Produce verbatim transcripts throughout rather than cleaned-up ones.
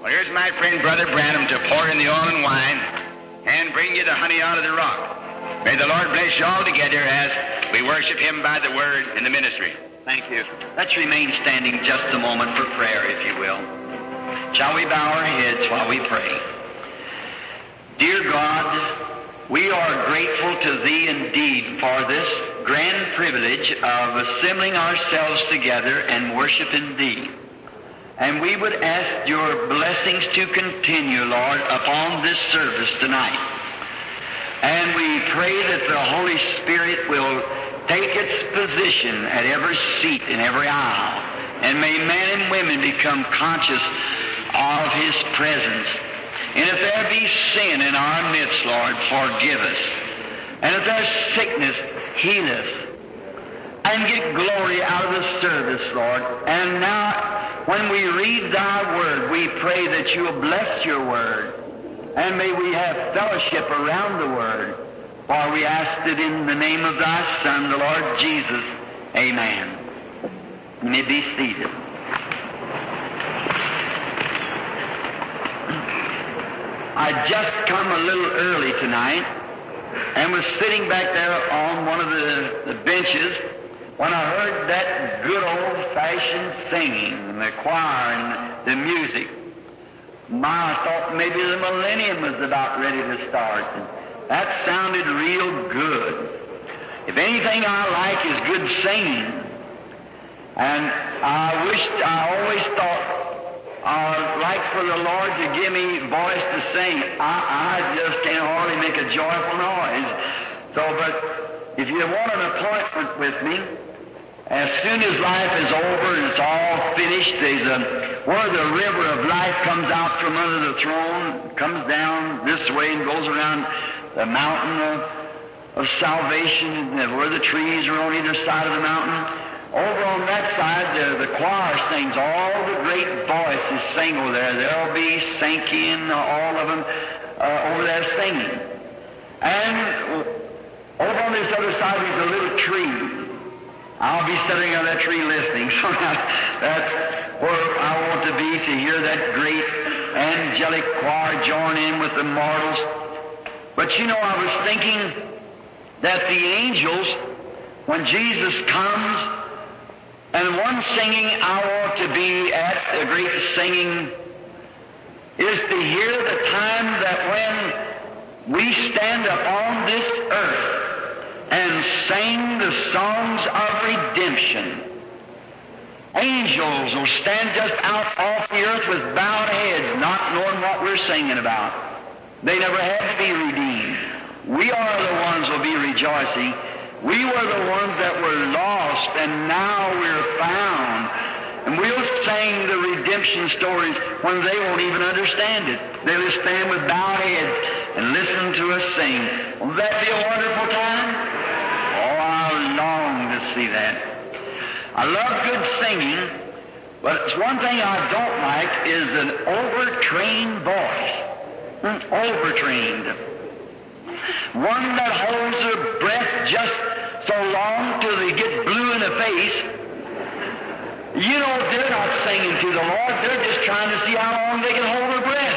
Well, here's my friend, Brother Branham, to pour in the oil and wine and bring you the honey out of the rock. May the Lord bless you all together as we worship Him by the Word and the ministry. Thank you. Let's remain standing just a moment for prayer, if you will. Shall we bow our heads while we pray? Dear God, we are grateful to Thee indeed for this grand privilege of assembling ourselves together and worshiping Thee. And we would ask Your blessings to continue, Lord, upon this service tonight. And we pray that the Holy Spirit will take its position at every seat in every aisle. And may men and women become conscious of His presence. And if there be sin in our midst, Lord, forgive us. And if there's sickness, heal us. And get glory out of the service, Lord. And now, when we read Thy Word, we pray that You'll bless Your Word. And may we have fellowship around the Word. For we ask it in the name of Thy Son, the Lord Jesus. Amen. You may be seated. I just come a little early tonight and was sitting back there on one of the, the benches when I heard that good old-fashioned singing and the choir and the music. My, I thought maybe the millennium was about ready to start. And that sounded real good. If anything I like is good singing. And I wished, I always thought I'd like for the Lord to give me voice to sing. I, I just can't hardly make a joyful noise. So, but if you want an appointment with me, as soon as life is over and it's all finished, there's a, where the river of life comes out from under the throne, comes down this way and goes around the mountain of, of salvation, and where the trees are on either side of the mountain. Over on that side, the, the choir sings. All the great voices sing over there. There'll be Sankey and all of them uh, over there singing. And over on this other side, there's a little tree. I'll be sitting on that tree listening. So that's where I want to be, to hear that great angelic choir join in with the mortals. But you know, I was thinking that the angels, when Jesus comes, and one singing I want to be at, the great singing, is to hear the time that when we stand upon this earth and sing the songs of redemption. Angels will stand just out off the earth with bowed heads, not knowing what we're singing about. They never had to be redeemed. We are the ones who will be rejoicing. We were the ones that were lost, and now we're found. And we'll sing the redemption stories when they won't even understand it. They'll just stand with bowed heads and listen to us sing. Won't that be a wonderful time? Oh, I long to see that. I love good singing, but it's one thing I don't like is an overtrained voice. Overtrained. One that holds their breath just so long till they get blue in the face. You know, they're not singing to the Lord. They're just trying to see how long they can hold their breath.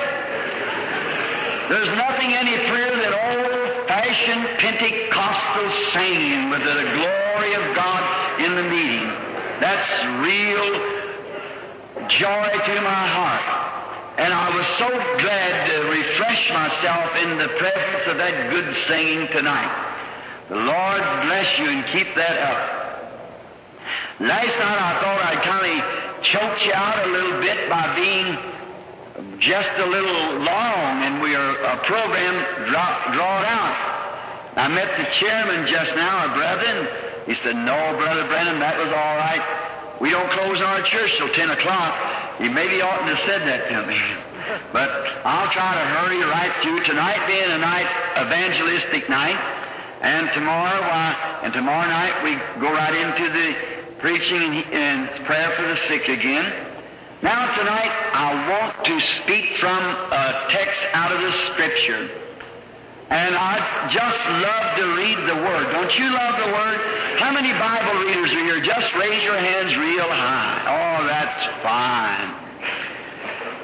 There's nothing any freer than old-fashioned Pentecostal singing with the glory of God in the meeting. That's real joy to my heart. And I was so glad to refresh myself in the presence of that good singing tonight. The Lord bless you and keep that up. Last night I thought I'd kind of choke you out a little bit by being just a little long, and we are a program draw, drawn out. I met the chairman just now, a brother, and he said, "No, Brother Brennan, that was all right. We don't close our church till ten o'clock. He maybe oughtn't to have said that to me. But I'll try to hurry right through. Tonight being a night, evangelistic night, and tomorrow, why, and tomorrow night we go right into the preaching and, and prayer for the sick again. Now tonight I want to speak from a text out of the Scripture. And I just love to read the Word. Don't you love the Word? How many Bible readers are here? Just raise your hands real high. Oh, that's fine.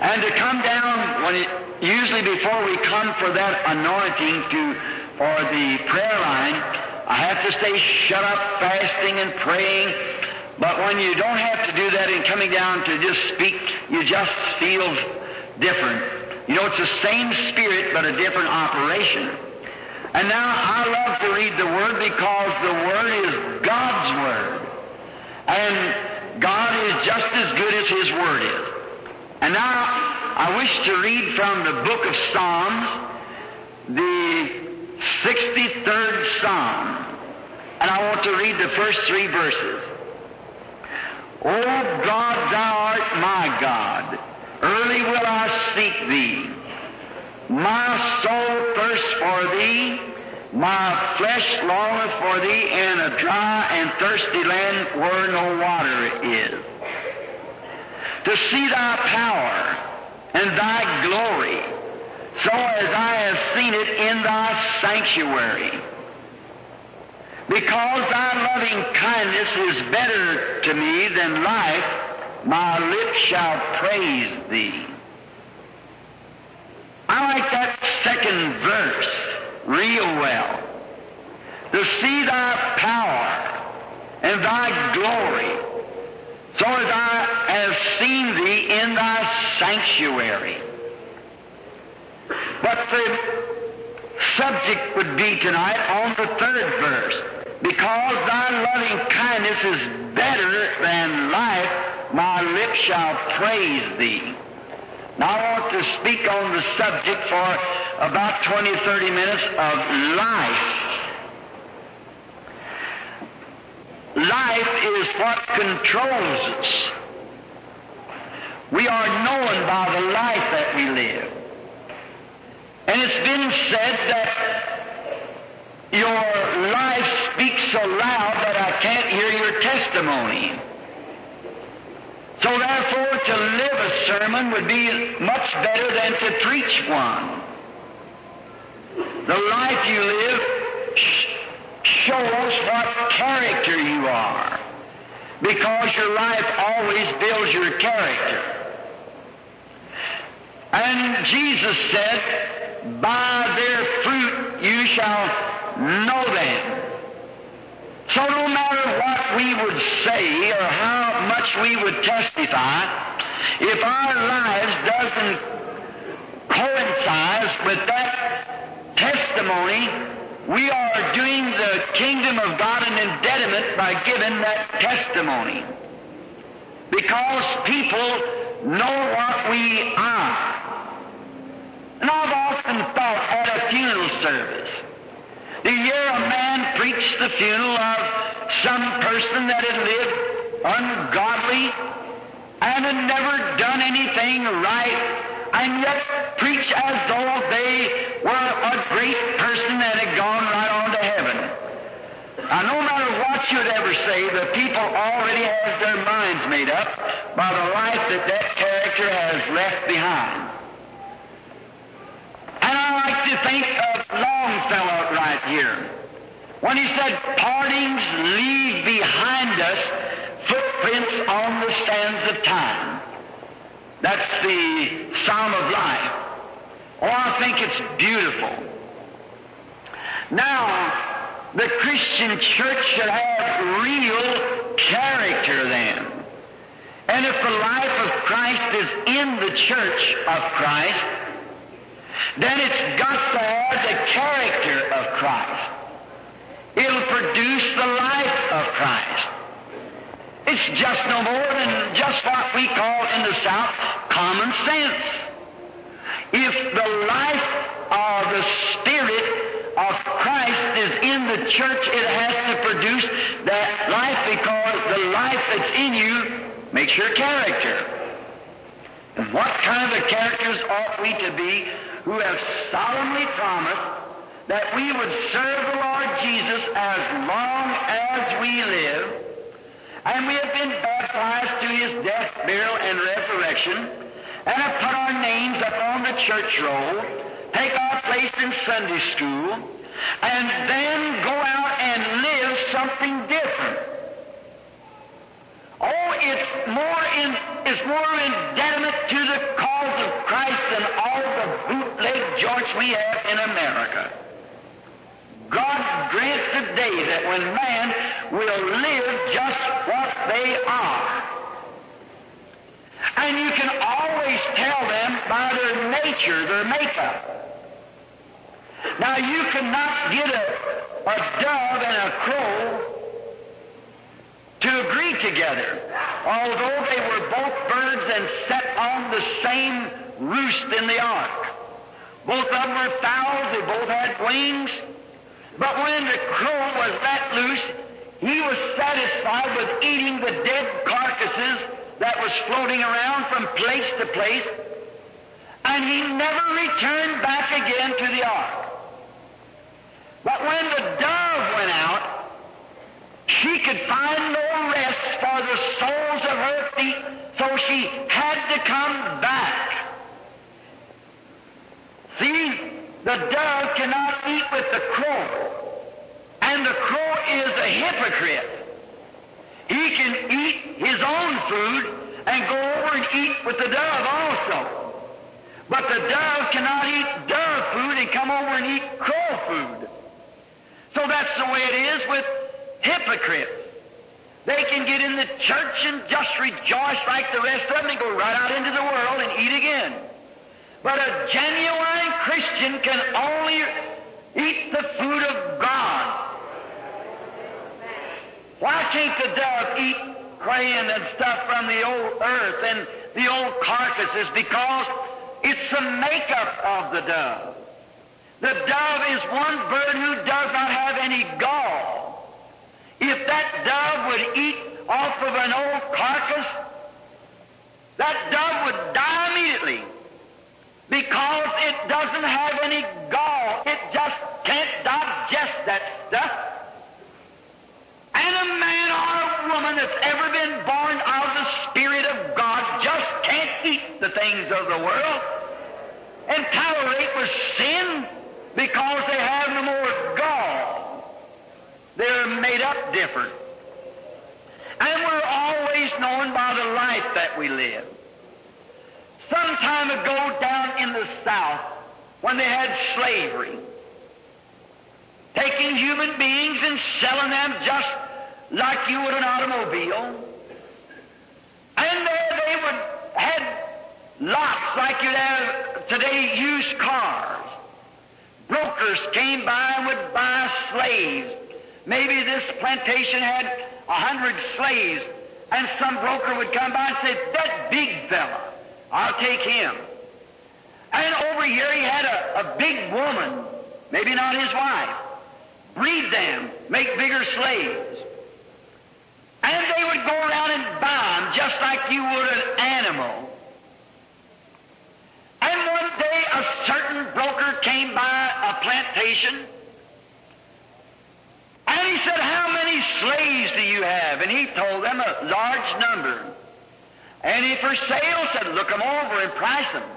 And to come down, when it, usually before we come for that anointing to for the prayer line, I have to stay shut up, fasting and praying. But when you don't have to do that and coming down to just speak, you just feel different. You know, it's the same spirit, but a different operation. And now I love to read the Word because the Word is God's Word. And God is just as good as His Word is. And now I wish to read from the book of Psalms, the sixty-third Psalm. And I want to read the first three verses. O God, Thou art my God. Early will I seek Thee. My soul thirsts for Thee. My flesh longeth for Thee in a dry and thirsty land where no water is. To see Thy power and Thy glory, so as I have seen it in Thy sanctuary. Because Thy loving kindness is better to me than life, my lips shall praise Thee. I like that second verse real well. To see Thy power and Thy glory, so as I have seen Thee in Thy sanctuary. But the subject would be tonight on the third verse. Because Thy loving kindness is better than life, my lips shall praise Thee. Now I want to speak on the subject for about twenty, thirty minutes of life. Life is what controls us. We are known by the life that we live. And it's been said that your life speaks so loud that I can't hear your testimony. So therefore, to live a sermon would be much better than to preach one. The life you live shows what character you are, because your life always builds your character. And Jesus said, by their fruit you shall know them. So no matter what we would say or how much we would testify, if our lives doesn't coincide with that testimony, we are doing the kingdom of God an indebtedness by giving that testimony. Because people know what we are. And I've often thought at a funeral service, do you hear a man preach the funeral of some person that had lived ungodly and had never done anything right, and yet preach as though they were a great person that had gone right on to heaven? Now, no matter what you'd ever say, the people already have their minds made up by the life that that character has left behind. And I like to think of Longfellow right here, when he said, partings leave behind us footprints on the sands of time. That's the Psalm of Life. Oh, I think it's beautiful. Now, the Christian church should have real character then. And if the life of Christ is in the church of Christ, then it's got to have the character of Christ. It'll produce the life of Christ. It's just no more than just what we call in the South common sense. If the life of the Spirit of Christ is in the church, it has to produce that life, because the life that's in you makes your character. And what kind of characters ought we to be who have solemnly promised that we would serve the Lord Jesus as long as we live, and we have been baptized to His death, burial, and resurrection, and have put our names up on the church roll, take our place in Sunday school, and then go out and live something different. Oh, it's more in, it's more indebted to the cause cause of Christ and all the bootleg joints we have in America. God grants today that when man will live just what they are. And you can always tell them by their nature, their makeup. Now you cannot get a, a dove and a crow to agree together, although they were both birds and sat on the same roost in the ark. Both of them were fowls, they both had wings. But when the crow was let loose, he was satisfied with eating the dead carcasses that was floating around from place to place, and he never returned back again to the ark. But when the dove went out, she could find no rest for the soles of her feet, so she had to come back. See, the dove cannot eat with the crow, and the crow is a hypocrite. He can eat his own food and go over and eat with the dove also. But the dove cannot eat dove food and come over and eat crow food. So that's the way it is with hypocrites. They can get in the church and just rejoice like the rest of them and go right out into the world and eat again. But a genuine Christian can only eat the food of God. Why can't the dove eat grain and stuff from the old earth and the old carcasses? Because it's the makeup of the dove. The dove is one bird who does not have any gall. If that dove would eat off of an old carcass, that dove would die immediately because it doesn't have any gall. It just can't digest that stuff. And a man or a woman that's ever been born of the Spirit of God just can't eat the things of the world and tolerate with sin because they have no more gall. They're made up different. And we're always known by the life that we live. Some time ago down in the South, when they had slavery, taking human beings and selling them just like you would an automobile. And there they would have lots like you'd have today, used cars. Brokers came by and would buy slaves. Maybe this plantation had a hundred slaves, and some broker would come by and say, that big fella, I'll take him. And over here he had a, a big woman, maybe not his wife. Breed them, make bigger slaves. And they would go around and buy them just like you would an animal. And one day a certain broker came by a plantation, and he said, how many slaves do you have? And he told them a large number. And he for sale said, look them over and price them.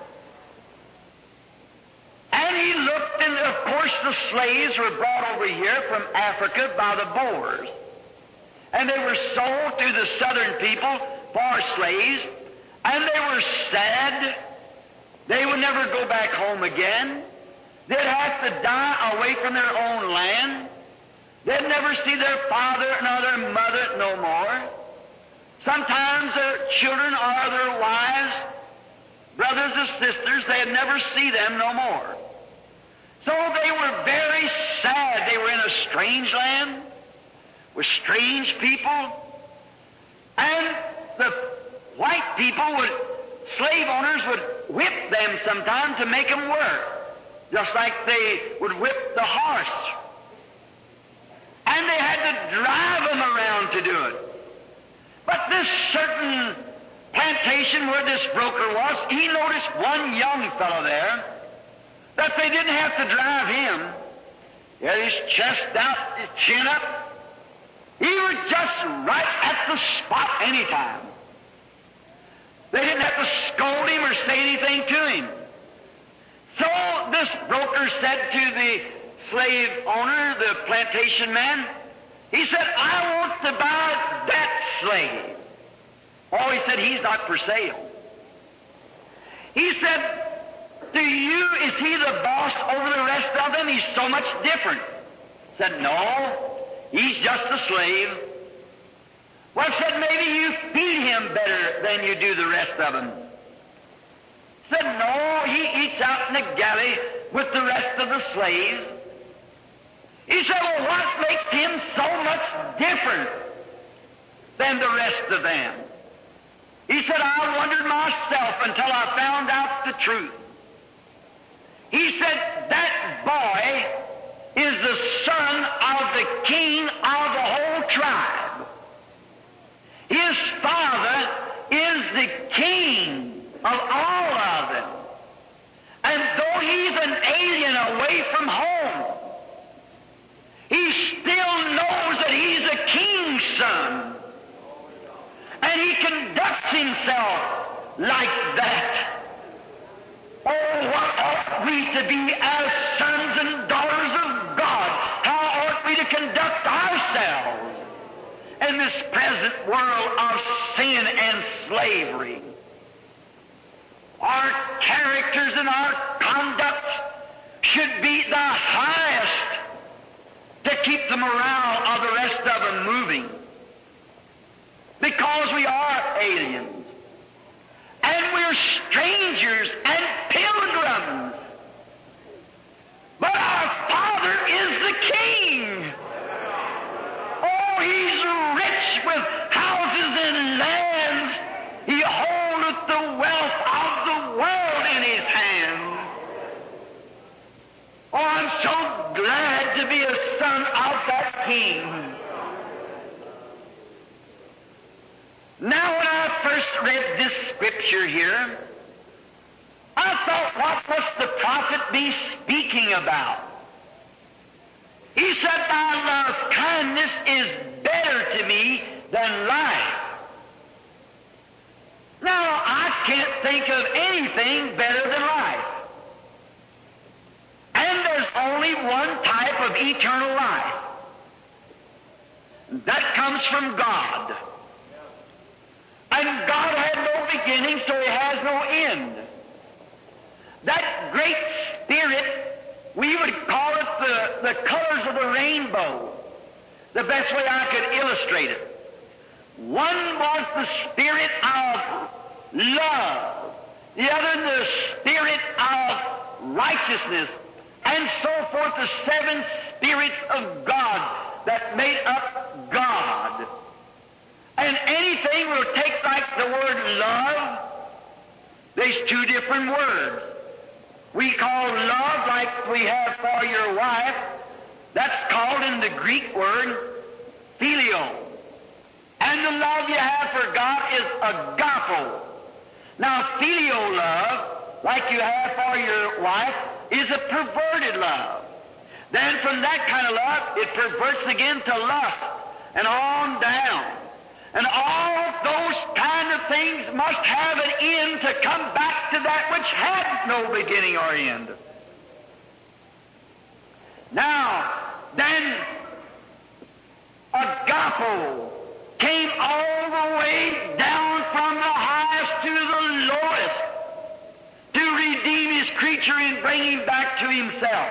And he looked, and of course the slaves were brought over here from Africa by the Boers. And they were sold to the southern people for slaves, and they were sad. They would never go back home again. They'd have to die away from their own land. They'd never see their father nor their mother no more. Sometimes their children or their wives, brothers and sisters, they'd never see them no more. So they were very sad. They were in a strange land with strange people, and the white people would, slave owners would whip them sometimes to make them work, just like they would whip the horse. And they had to drive them around to do it. But this certain plantation where this broker was, he noticed one young fellow there that they didn't have to drive him. He had his chest out, his chin up. He was just right at the spot anytime. They didn't have to scold him or say anything to him. So this broker said to the slave owner, the plantation man, he said, I want to buy that slave. Oh, he said, he's not for sale. He said, you, is he the boss over the rest of them? He's so much different. Said, no, he's just a slave. Well, said, maybe you feed him better than you do the rest of them. Said, no, he eats out in the galley with the rest of the slaves. He said, well, what makes him so much different than the rest of them? He said, I wondered myself until I found out the truth. He said, that boy is the son of the king of the whole tribe. His father is the king of all of them. And though he's an alien away from home, he still knows that he's a king's son. And he conducts himself like that. Oh, what ought we to be as sons and daughters of God? How ought we to conduct ourselves in this present world of sin and slavery? Our characters and our conduct should be the highest to keep the morale of the rest of them moving. Because we are aliens. And we're strangers and pilgrims. But our Father is the King. Oh, He's rich with houses and lands. He holdeth the wealth of the world in His hand. Oh, I'm so glad to be a son of that King. Now, when I first read this scripture here, I thought, what must the prophet be speaking about? He said, thy love kindness is better to me than life. Now, I can't think of anything better than life. And there's only one type of eternal life. That comes from God. And God had no beginning, so He has no end. That great Spirit, we would call it the, the colors of the rainbow, the best way I could illustrate it. One was the Spirit of love, the other the Spirit of righteousness, and so forth, the seven spirits of God that made up God. And anything we'll take like the word love, there's two different words. We call love like we have for your wife. That's called in the Greek word phileo. And the love you have for God is agapo. Now, filial love, like you have for your wife, is a perverted love. Then from that kind of love, it perverts again to lust and on down. And all those kind of things must have an end to come back to that which had no beginning or end. Now, then, agapo came all the way down from the highest to the lowest to redeem His creature and bring him back to Himself.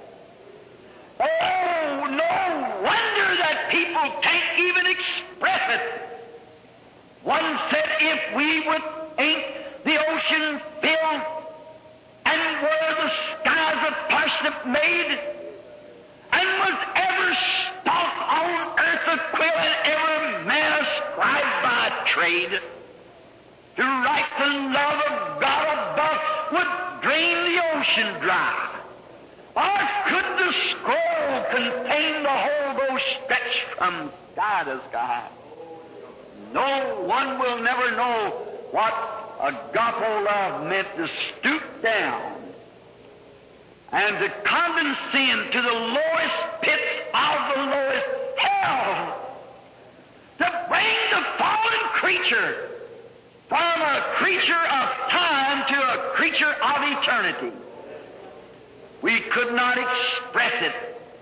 Oh, no wonder that people can't even express it. One said, if we would ain't the ocean filled and were the skies of parsnip made, and was every stalk on earth a quill and every man a scribe by trade, to write the love of God above would drain the ocean dry. Or could the scroll contain the whole though stretched from sky to sky? No one will never know what agape love meant, to stoop down and to condescend to the lowest pits of the lowest hell, to bring the fallen creature from a creature of time to a creature of eternity. We could not express it.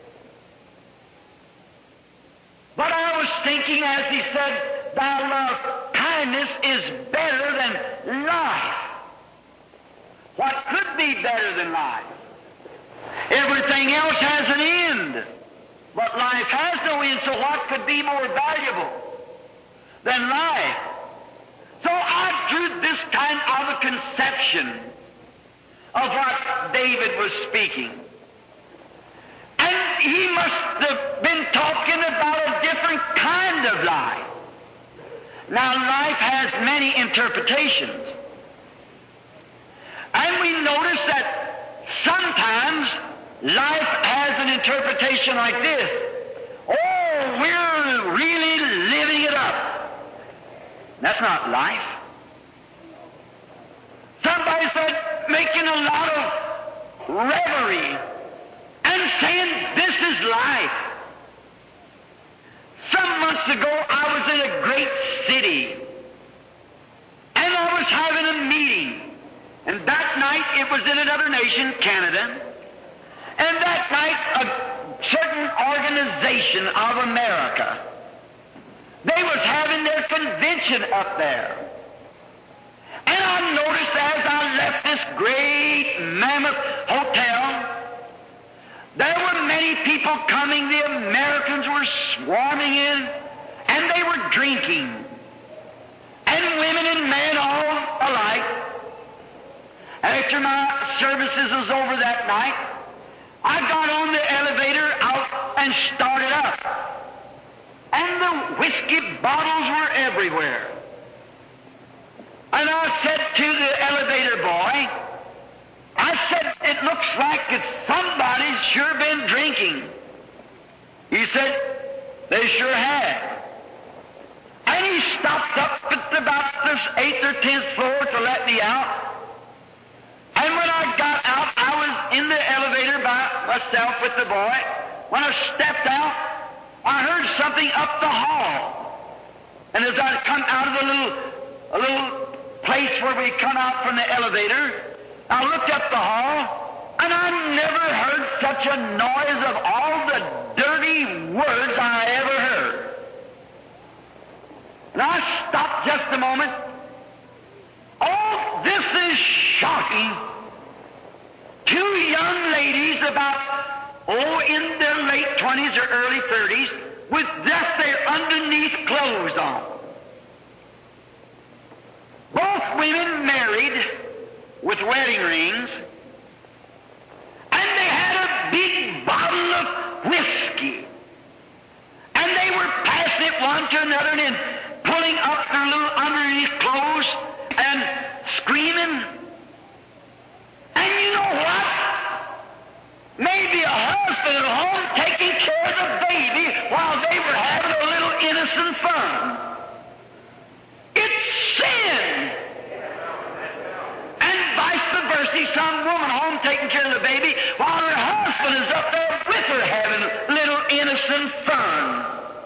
But I was thinking, as he said, thy love kindness is better than life. What could be be better than life. Everything else has an end, but life has no end, so what could be more valuable than life? So I drew this kind of a conception of what David was speaking. And he must have been talking about a different kind of life. Now, life has many interpretations. And we notice that sometimes life has an interpretation like this. Oh, we're really living it up. That's not life. Somebody said, making a lot of reverie and saying this is life. Some months ago, I was in a great city, and I was having a meeting. And that night, it was in another nation, Canada. And that night, a certain organization of America, they was having their convention up there. And I noticed as I left this great mammoth hotel, there were many people coming. The Americans were swarming in, and they were drinking. And women and men all alike. After my services was over that night, I got on the elevator out and started up. And the whiskey bottles were everywhere. And I said to the elevator boy, I said, it looks like it's somebody's sure been drinking. He said, they sure have. And he stopped up at about this eighth or tenth floor to let me out. And when I got out, I was in the elevator by myself with the boy. When I stepped out, I heard something up the hall. And as I come out of the little, a little place where we come out from the elevator, I looked up the hall, and I never heard such a noise of all the dirty words I ever heard. And I stopped just a moment. Oh, this is shocking. Two young ladies about, oh, in their late twenties or early thirties, with just their underneath clothes on. Both women married with wedding rings, and they had a big bottle of whiskey. And they were passing it one to another and then pulling up their little underneath clothes and screaming. And you know what? Maybe a husband at home taking care of the baby while they were having a little innocent fun. It's sin. And vice versa, some woman home taking care of the baby while her husband is up there with her having a little innocent fun.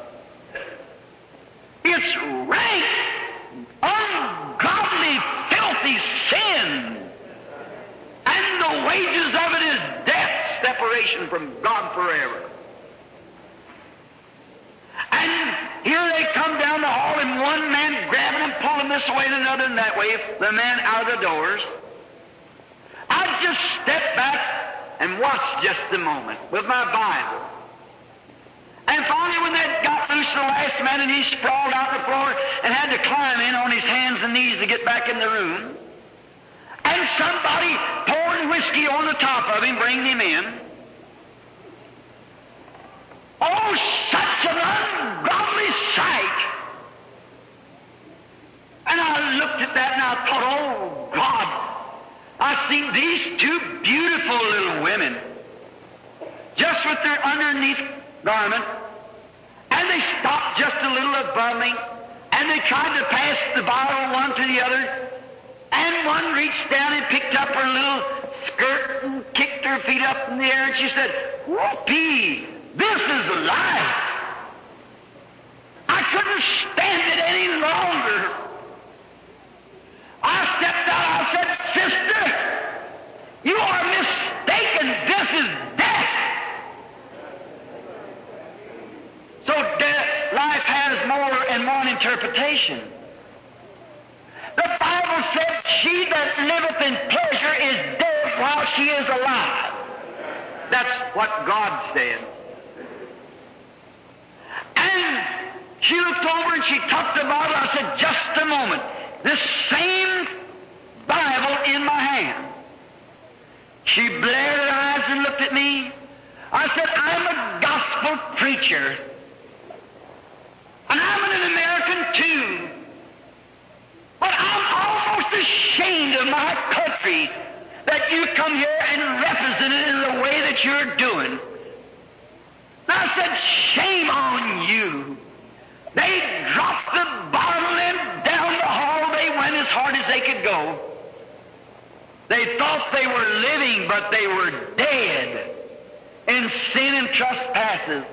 It's rank, ungodly, filthy sin. And the wages of it is death, separation from God forever. And here they come down the hall, and one man grabbing them, pulling this way and another and that way, the man out of the doors. I just stepped back and watched just a moment with my Bible. And finally, when that got loose the last man, and he sprawled out on the floor and had to climb in on his hands and knees to get back in the room, and somebody pouring whiskey on the top of him, bringing him in. Oh, such an ungodly sight! And I looked at that and I thought, oh, God, I seen these two beautiful little women, just with their underneath garment, and they stopped just a little above me, and they tried to pass the bottle one to the other, and one reached down and picked up her little skirt and kicked her feet up in the air, and she said, whoopee, this is life. I couldn't stand it any longer. I stepped out, I said, sister, you are mistaken, this is death. So death, life has more and one interpretation. The Bible said, she that liveth in pleasure is dead while she is alive. That's what God said. And she looked over and she took the Bible. I said, just a moment. This same Bible in my hand. She blared her eyes and looked at me. I said, I'm a gospel preacher. And I'm an American too. But I'm almost ashamed of my country that you come here and represent it in the way that you're doing. And I said, shame on you. They dropped the bottle and down the hall they went as hard as they could go. They thought they were living, but they were dead in sin and trespasses.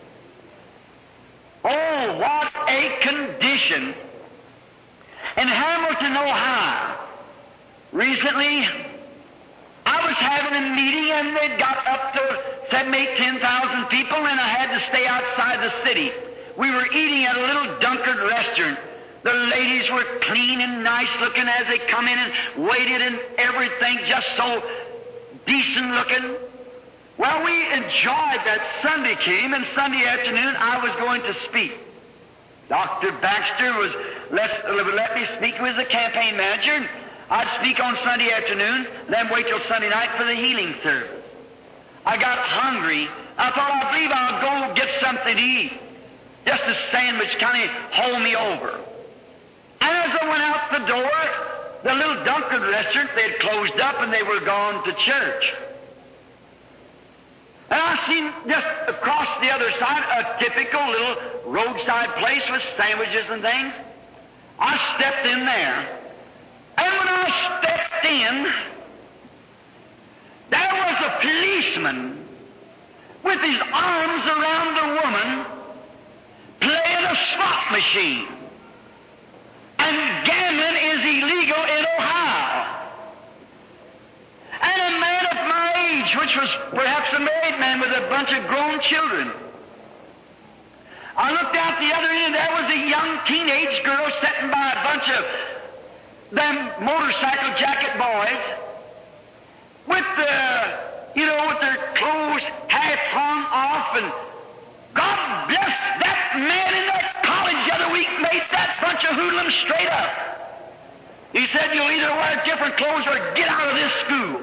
Oh, what a condition. In Hamilton, Ohio, recently, I was having a meeting and they'd got up to seven, eight, ten thousand people, and I had to stay outside the city. We were eating at a little Dunkard restaurant. The ladies were clean and nice looking as they come in and waited and everything, just so decent looking. Well, we enjoyed that. Sunday came, and Sunday afternoon I was going to speak. Doctor Baxter was let, let me speak. He was the campaign manager. I'd speak on Sunday afternoon, then wait till Sunday night for the healing service. I got hungry. I thought, I believe I'll go get something to eat. Just a sandwich kind of hold me over. And as I went out the door, the little Dunkard restaurant, they had closed up and they were gone to church. And I seen just across the other side a typical little roadside place with sandwiches and things. I stepped in there. And when I stepped in, there was a policeman with his arms around the woman playing a slot machine. And gambling is illegal in Ohio. And a man of my age, which was perhaps a married man with a bunch of grown children. I looked out the other end, there was a young teenage girl sitting by a bunch of them motorcycle jacket boys with the, you know, with their clothes half hung off, and God bless that man in that college the other week made that bunch of hoodlums straight up. He said, you'll either wear different clothes or get out of this school.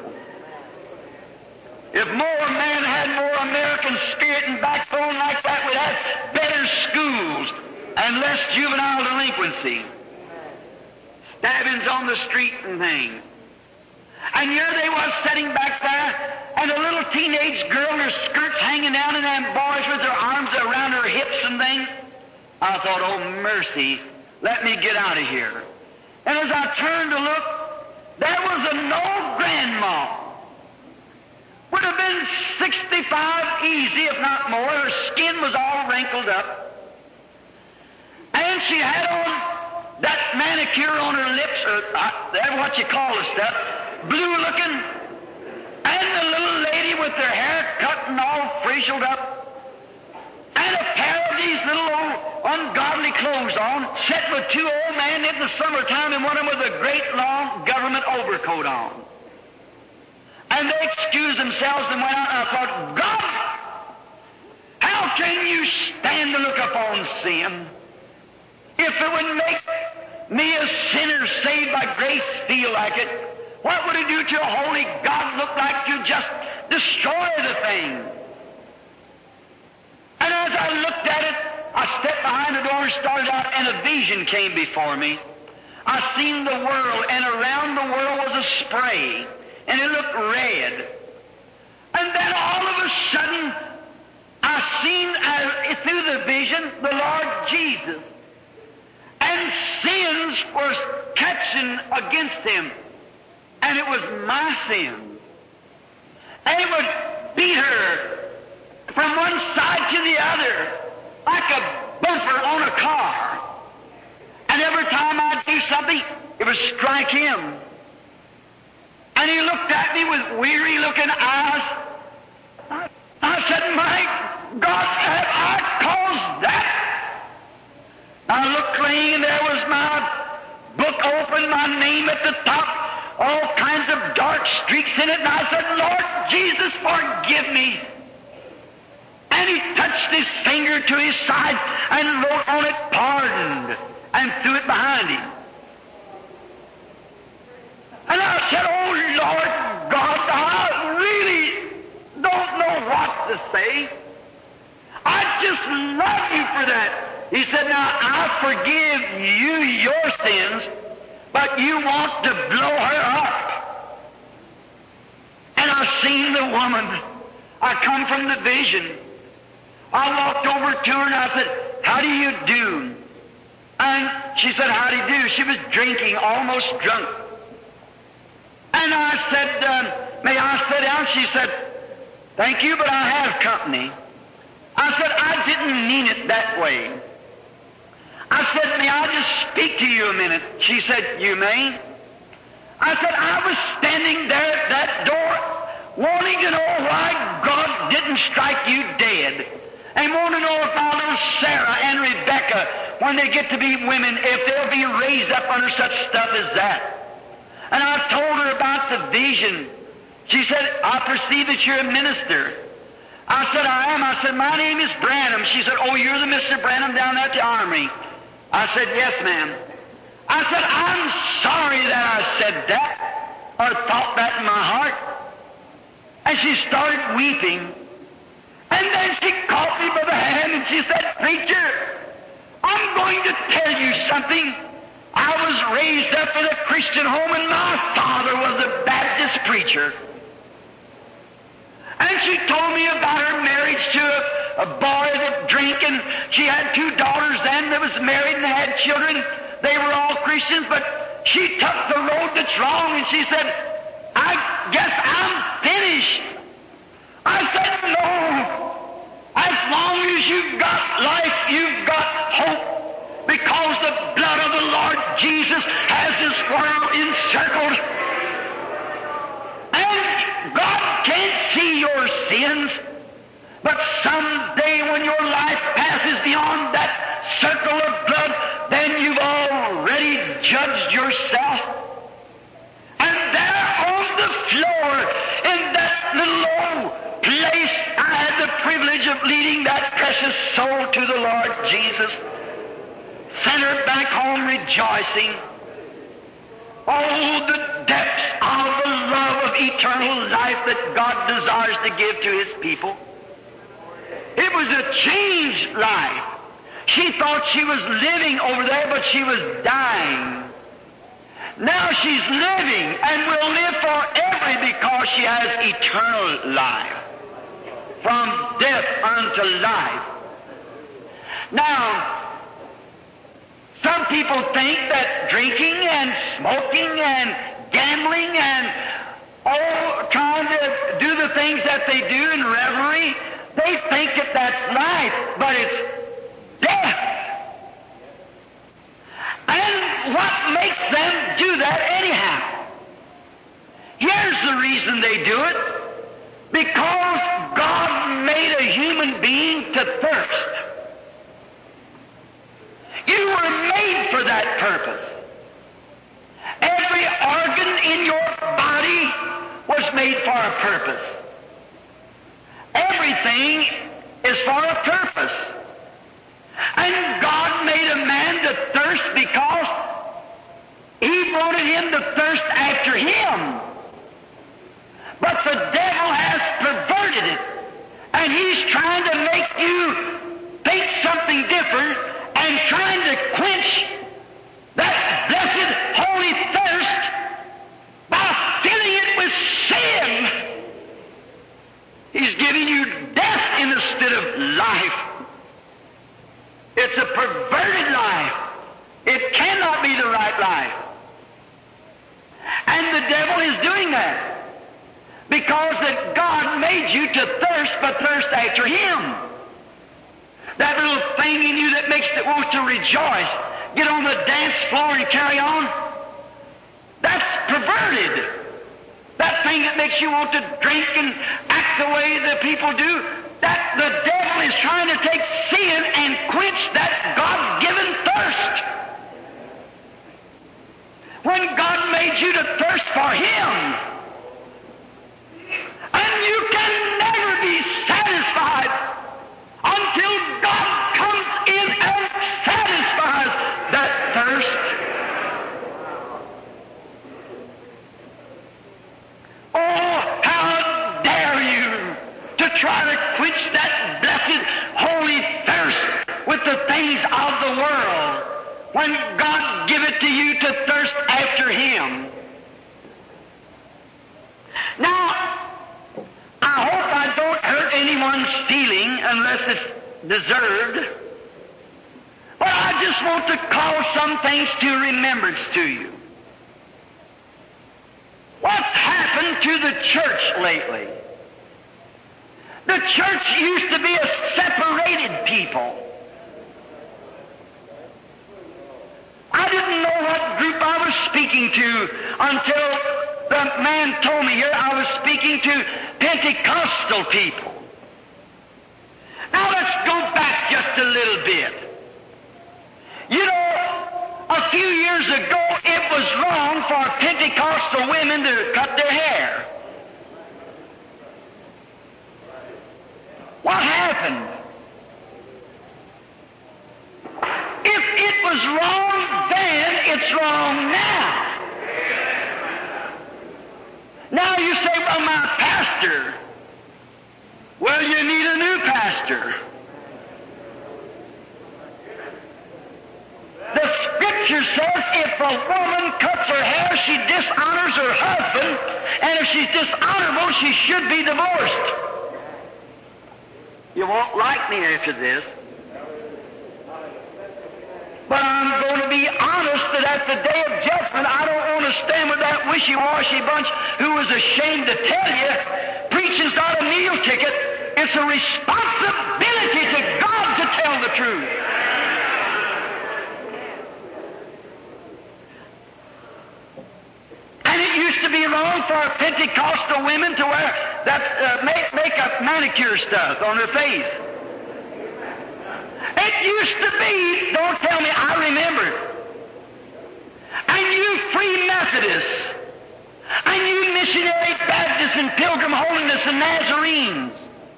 If more men had more American spirit and backbone like that, we'd have better schools and less juvenile delinquency. Stabbings on the street and things. And here they was sitting back there, and a little teenage girl, her skirts hanging down, and them boys with their arms around her hips and things. I thought, oh, mercy, let me get out of here. And as I turned to look, there was an old grandma. Would have been sixty-five easy, if not more. Her skin was all wrinkled up. And she had on that manicure on her lips, or uh, that's what you call the stuff, blue looking. And the little lady with her hair cut and all frizzled up. And a pair of these little old ungodly clothes on, set with two old men in the summertime, and one of them with a great long government overcoat on. And they excused themselves and went out, and I thought, God, how can you stand to look upon sin? If it would make me, a sinner saved by grace, feel like it, what would it do to a holy God look like to just destroy the thing? And as I looked at it, I stepped behind the door and started out, and a vision came before me. I seen the world, and around the world was a spray, and it looked red. And then all of a sudden, I seen uh, through the vision the Lord Jesus. And sins were catching against him. And it was my sin. And it would beat her from one side to the other like a bumper on a car. And every time I'd do something, it would strike him. And he looked at me with weary-looking eyes. I, I said, my God, have I caused that? I looked clean, and there was my book open, my name at the top, all kinds of dark streaks in it, and I said, Lord Jesus, forgive me. And he touched his finger to his side and wrote on it, pardoned, and threw it behind him. And I said, oh, Lord God, I really don't know what to say. I just love you for that. He said, now, I forgive you your sins, but you want to blow her up. And I seen the woman. I come from the vision. I walked over to her and I said, how do you do? And she said, how do you do? She was drinking, almost drunk. And I said, um, may I sit down? She said, thank you, but I have company. I said, I didn't mean it that way. I said, may I just speak to you a minute? She said, you may. I said, I was standing there at that door wanting to know why God didn't strike you dead. And want to know if our little Sarah and Rebecca, when they get to be women, if they'll be raised up under such stuff as that. And I told her about the vision. She said, I perceive that you're a minister. I said, I am. I said, my name is Branham. She said, oh, you're the Mister Branham down at the Armory. I said, yes, ma'am. I said, I'm sorry that I said that, or thought that in my heart. And she started weeping. And then she caught me by the hand and she said, preacher, I'm going to tell you something. I was raised up in a Christian home and my father was a Baptist preacher. And she told me about her marriage to a, a boy that drank, and she had two daughters then that was married and had children. They were all Christians, but she took the road that's wrong, and she said, I guess I'm finished. I said, no. As long as you've got life, you've got hope, because the blood of the Lord Jesus has this world encircled. And God can't see your sins, but someday when your life passes beyond that circle of blood, then you've already judged yourself. And there on the floor, in that little old place, I had the privilege of leading that precious soul to the Lord Jesus. Sent her back home rejoicing. Oh, the depths of the love of eternal life that God desires to give to His people. It was a changed life. She thought she was living over there, but she was dying. Now she's living and will live forever because she has eternal life. From death unto life. Now, some people think that drinking and smoking and gambling and oh, trying to do the things that they do in revelry, they think that that's life, but it's death. And what makes them do that anyhow? Here's the reason they do it. Because God made a human being to thirst. You were made for that purpose. Every organ in your body was made for a purpose. Everything is for a purpose. And God made a man to thirst because He wanted him to thirst after Him. But the devil has perverted it. And he's trying to make you think something different and trying to quench that blessed holy thirst by filling it with sin. He's giving you death instead of life. It's a perverted life. It cannot be the right life. And the devil is doing that. Because that God made you to thirst, but thirst after Him. That little thing in you that makes it want to rejoice, get on the dance floor and carry on, that's perverted. That thing that makes you want to drink and act the way the people do, that the devil is trying to take sin and quench that God-given thirst. When God made you to thirst for Him, try to quench that blessed holy thirst with the things of the world, when God give it to you to thirst after Him. Now, I hope I don't hurt anyone stealing unless it's deserved, but I just want to call some things to remembrance to you. What's happened to the church lately? The church used to be a separated people. I didn't know what group I was speaking to until the man told me here I was speaking to Pentecostal people. Now let's go back just a little bit. You know, a few years ago it was wrong for Pentecostal women to cut their hair. What happened? If it was wrong then, it's wrong now. Now you say, well, my pastor. Well, you need a new pastor. The Scripture says if a woman cuts her hair, she dishonors her husband, and if she's dishonorable, she should be divorced. You won't like me after this. But I'm going to be honest that at the day of judgment, I don't want to stand with that wishy-washy bunch who was ashamed to tell you preaching's not a meal ticket. It's a responsibility to God to tell the truth. And it used to be wrong for Pentecostal women to wear that uh, make, makeup manicure stuff on their face. It used to be, don't tell me, I remember it. And you Free Methodists, and you Missionary Baptists and Pilgrim Holiness and Nazarenes.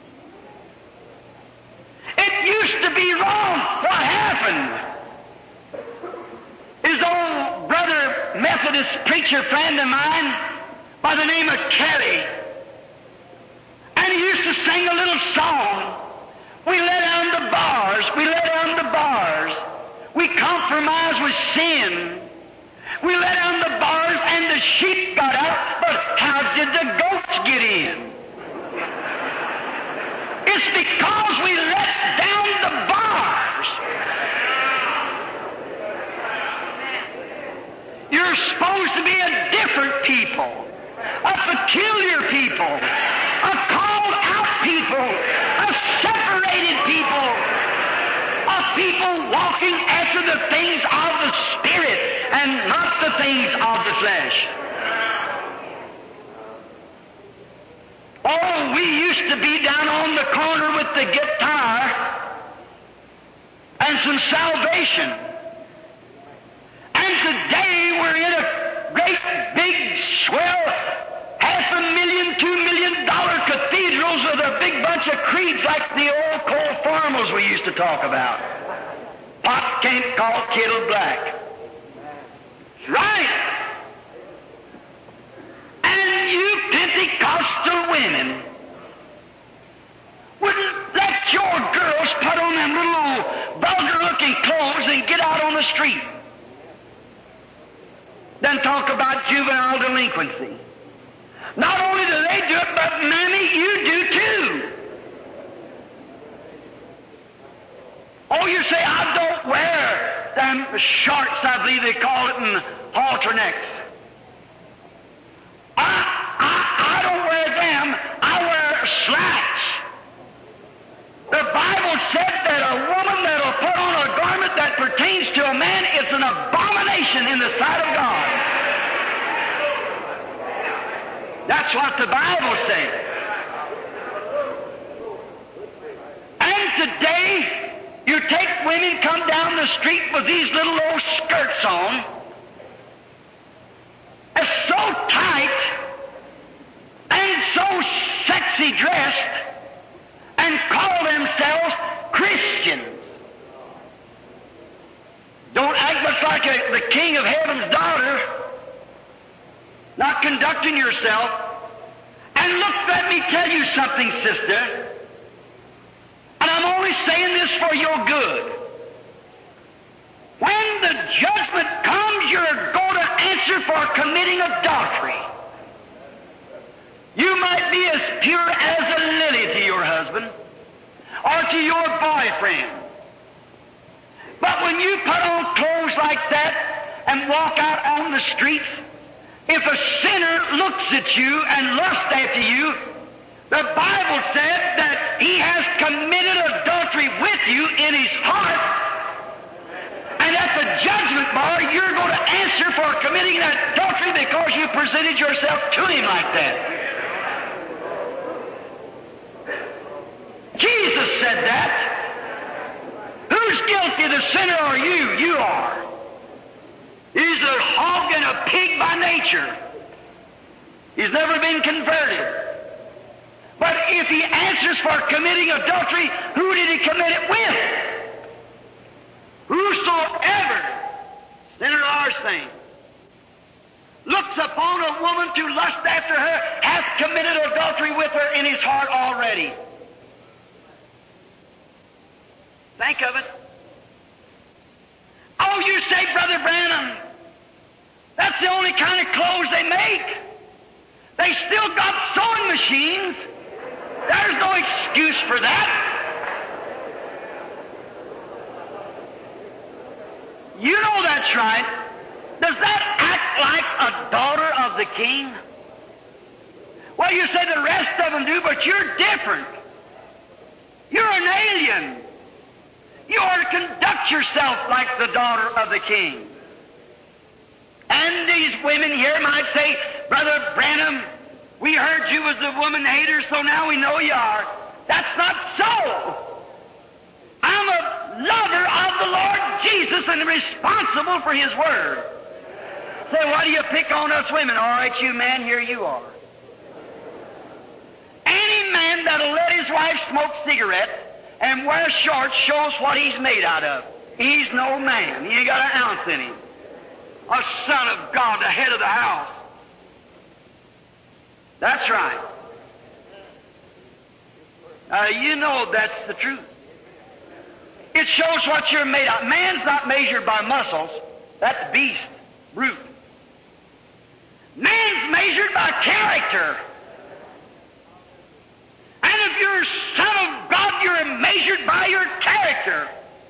It used to be wrong. What happened? His old brother Methodist preacher friend of mine by the name of Kelly, and he used to sing a little song. We let down the bars, we let down the bars. We compromise with sin. We let down the bars and the sheep got out, but how did the goats get in? It's because we let down the bars. You're supposed to be a different people, a peculiar people, a called out people, a separated people, a people walking after the things of the Spirit and not the things of the flesh. Oh, we used to be down on the corner with the guitar and some salvation. And today we're in a great, big, swell, half a million, two million dollar cathedrals with a big bunch of creeds like the old coal formals we used to talk about. Pot can't call kettle black. Right. And you Pentecostal women wouldn't let your girls put on them little vulgar-looking clothes and get out on the street. Then talk about juvenile delinquency. Not only do they do it, but Mammy, you do too. Oh, you say, I don't wear them shorts, I believe they call it, in halter necks. I, I, I don't wear them. I wear slacks. The Bible said that a woman that'll put on a garment that pertains to a man is an abomination in the sight of God. That's what the Bible says. And today, you take women come down the street with these little old skirts on, it's so tight and so sexy dressed, and call themselves Christians. Don't act much like a, the King of Heaven's daughter, not conducting yourself. And And look, let me tell you something, sister. And I'm only saying this for your good. When the judgment comes, you're going to answer for committing adultery. You might be as pure as a lily to your husband or to your boyfriend. But when you put on clothes like that and walk out on the streets, if a sinner looks at you and lusts after you, the Bible said that he has committed adultery with you in his heart, and at the judgment bar you're going to answer for committing that adultery because you presented yourself to him like that. Jesus said that. Who's guilty, the sinner or you? You are. He's a hog and a pig by nature. He's never been converted. But if he answers for committing adultery, who did he commit it with? Whosoever, sinner or saint, looks upon a woman to lust after her, hath committed adultery with her in his heart already. Think of it. Oh, you say, Brother Branham, that's the only kind of clothes they make. They still got sewing machines. There's no excuse for that. You know that's right. Does that act like a daughter of the king? Well, you say the rest of them do, but you're different. You're an alien. You are to conduct yourself like the daughter of the king. And these women here might say, Brother Branham, we heard you was a woman hater, so now we know you are. That's not so. I'm a lover of the Lord Jesus and responsible for His Word. Say, why do you pick on us women? All right, you man, here you are. Any man that'll let his wife smoke cigarettes and wear shorts shows what he's made out of. He's no man. He ain't got an ounce in him. A son of God, the head of the house. That's right. Uh, you know that's the truth. It shows what you're made of. Man's not measured by muscles. That's beast, brute. Man's measured by character. And if you're a son of God, you're measured by your character.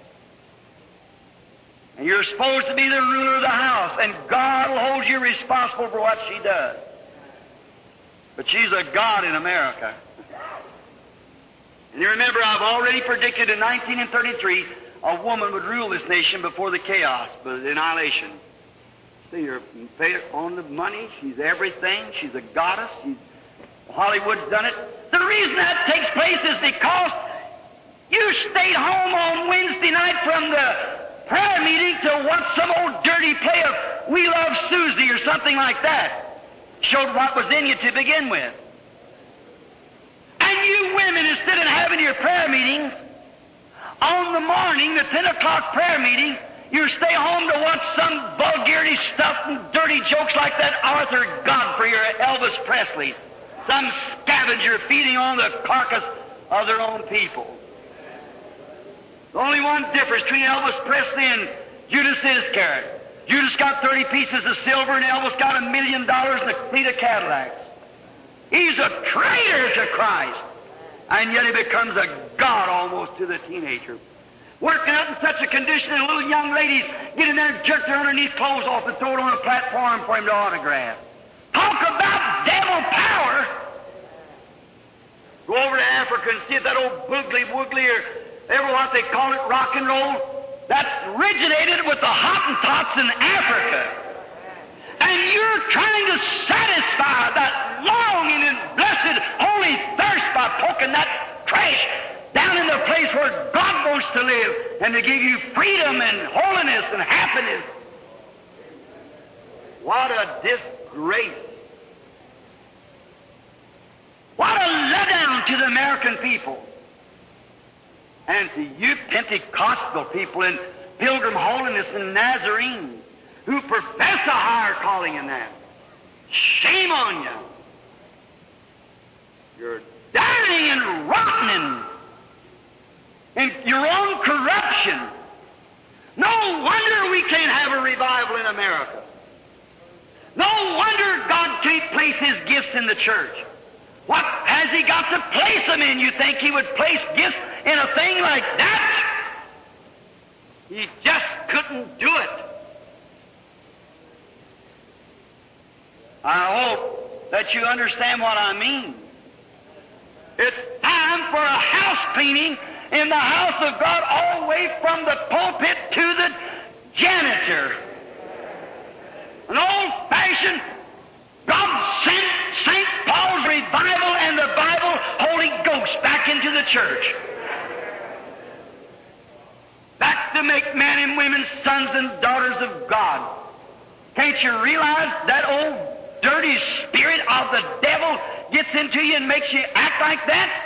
And you're supposed to be the ruler of the house, and God will hold you responsible for what she does. But she's a god in America. And you remember, I've already predicted in nineteen thirty-three a woman would rule this nation before the chaos, but the annihilation. See, you're on the money. She's everything. She's a goddess. She's, Hollywood's done it. The reason that takes place is because you stayed home on Wednesday night from the prayer meeting to watch some old dirty play of We Love Susie or something like that. Showed what was in you to begin with. And you women, instead of having your prayer meetings, on the morning, the ten o'clock prayer meeting, you stay home to watch some vulgarity stuff and dirty jokes like that Arthur Godfrey or Elvis Presley. Some scavenger feeding on the carcass of their own people. The only one difference between Elvis Presley and Judas Iscariot. Judas got thirty pieces of silver and Elvis got a million dollars and a fleet of Cadillacs. He's a traitor to Christ. And yet he becomes a god almost to the teenager. Working out in such a condition that little young ladies get in there and jerk their underneath clothes off and throw it on a platform for him to autograph. Talk about devil power! Go over to Africa and see if that old boogly woogly or ever what they call it, rock and roll, that's originated with the Hottentots in Africa. And you're trying to satisfy that longing and blessed holy thirst by poking that trash down in the place where God wants to live and to give you freedom and holiness and happiness. What a disgrace. What a letdown to the American people. And to you Pentecostal people in Pilgrim Holiness and Nazarenes who profess a higher calling in that. Shame on you. sin and your own corruption. No wonder we can't have a revival in America. No wonder God can't place His gifts in the church. What has He got to place them in? You think He would place gifts in a thing like that? He just couldn't do it. I hope that you understand what I mean. It's time for a house cleaning in the house of God, all the way from the pulpit to the janitor. An old-fashioned, God-sent Saint Paul's revival and the Bible Holy Ghost back into the church. Back to make men and women sons and daughters of God. Can't you realize that old dirty spirit of the devil gets into you and makes you act like that?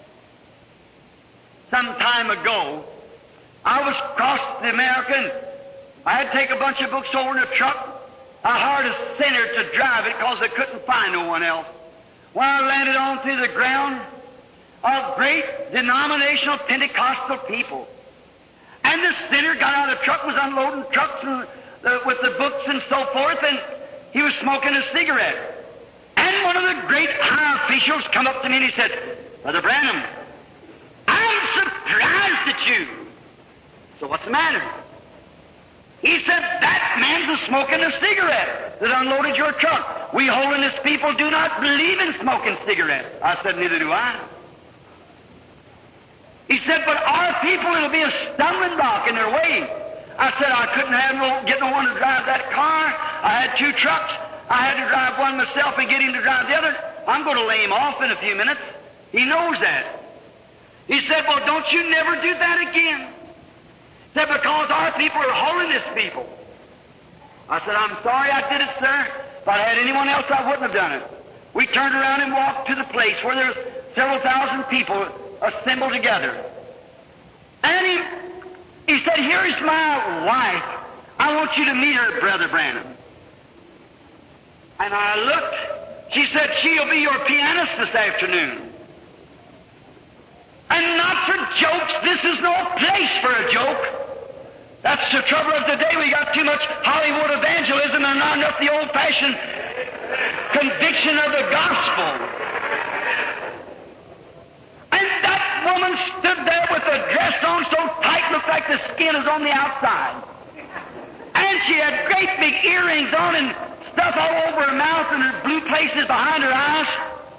Some time ago, I was across the America and I had to take a bunch of books over in a truck. I hired a sinner to drive it because I couldn't find no one else. When I landed on through the ground of great denominational Pentecostal people. And the sinner got out of the truck, was unloading trucks and, uh, with the books and so forth, and he was smoking a cigarette. And one of the great high officials come up to me and he said, Brother Branham, I'm surprised at you. So what's the matter? He said, that man's a smoking a cigarette that unloaded your truck. We holiness people do not believe in smoking cigarettes. I said, neither do I. He said, but our people, it'll be a stumbling block in their way. I said, I couldn't have no, get no one to drive that car. I had two trucks. I had to drive one myself and get him to drive the other. I'm going to lay him off in a few minutes. He knows that. He said, well, don't you never do that again. He said, because our people are holiness people. I said, I'm sorry I did it, sir. If I had anyone else, I wouldn't have done it. We turned around and walked to the place where there was several thousand people assembled together. And he, he said, here is my wife. I want you to meet her, Brother Branham. And I looked. She said, she'll be your pianist this afternoon. And not for jokes. This is no place for a joke. That's the trouble of today. We got too much Hollywood evangelism and not enough the old-fashioned conviction of the gospel. And that woman stood there with a dress on so tight, looked like the skin is on the outside. And she had great big earrings on and stuff all over her mouth and her blue places behind her eyes.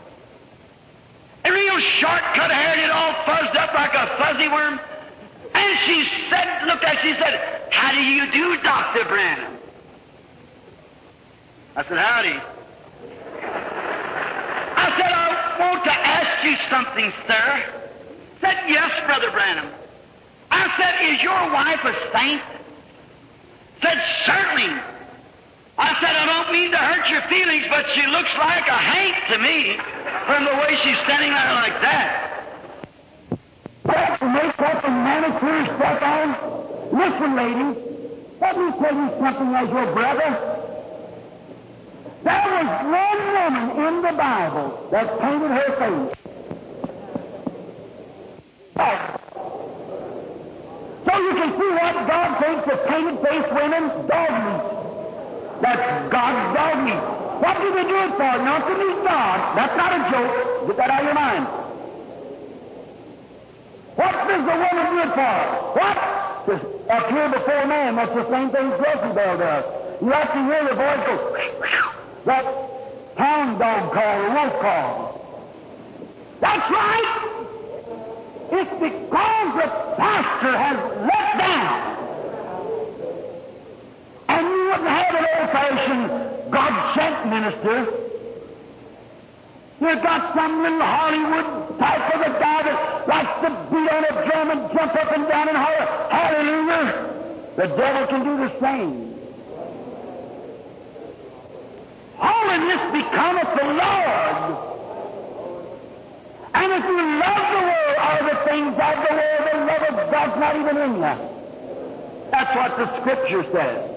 A real short-cut hair and it all fuzzed up like a fuzzy worm. And she said, looked at she said, how do you do, Doctor Branham? I said, howdy. I said, I want to ask you something, sir. Said, yes, Brother Branham. I said, is your wife a saint? Said, certainly. I said, I don't mean to hurt your feelings, but she looks like a haint to me from the way she's standing there like that. Let's make up and manicure stuff on. Listen, lady, let me tell you something as your brother. There was one woman in the Bible that painted her face. So you can see what God thinks of painted face women, dog meat. That's God's dog meat. What do they do it for? Not to meet God. That's not a joke. Get that out of your mind. What does the woman do it for? What? To appear before man. That's the same thing Jezebel does. You have to hear the voice go, that hound dog call or wolf call. That's right. It's because the pastor has let down. And you wouldn't have an old-fashioned God-sent minister. You've got some little Hollywood type of a guy that likes to beat on a drum and jump up and down and holler, hallelujah. The devil can do the same. Holiness becometh the Lord. And if you love the world or the things of the world, the love of God's not even in you. That's what the Scripture says.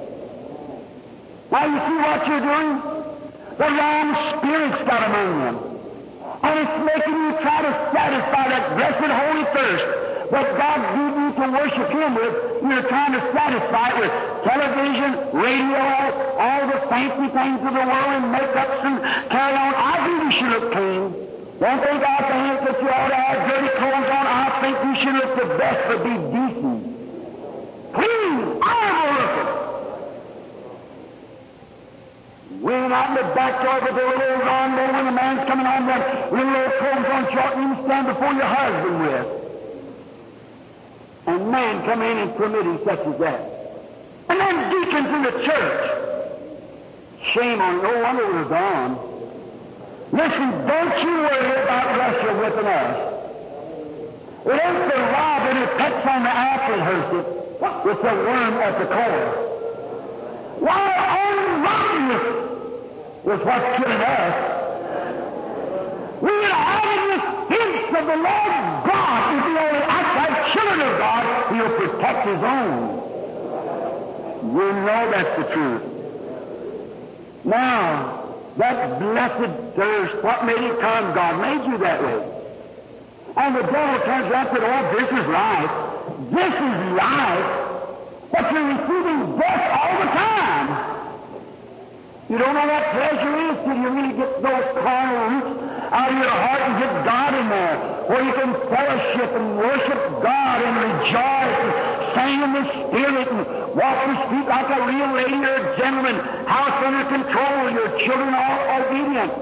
Now you see what you're doing? The wrong spirit's got among them. And it's making you try to satisfy that blessed holy thirst that God gave you to worship Him with. You're trying to satisfy it with television, radio, all the fancy things of the world, and makeups and carry on. I think you should look clean. Don't think I think that you ought to have dirty clothes on. I think you should look the best, but be decent. Clean, honorable looking. Went out in the backyard with a little lawnmower when the man's coming home, then little old clothes on short, and you stand before your husband with. And man come in and permitting such as that. And then deacons in the church. Shame on no wonder we're gone. Listen, don't you worry about Russia whipping us. It ain't the robin who pecks on the apple hurts it. It's the worm at the core. Why, only rottenness is what's killing us. We are having the hints of the Lord God. If we only act like children of God, He'll protect His own. You know that's the truth. Now, that blessed thirst, what made it come? God made you that way. And the devil turns around and says, oh, this is life. This is life. But you're receiving death all the time. You don't know what pleasure is till you really get those carnal roots out of your heart and get God in there, where you can fellowship and worship God and rejoice and sing in the Spirit and walk the street like a real lady or a gentleman, house under control, your children all obedient.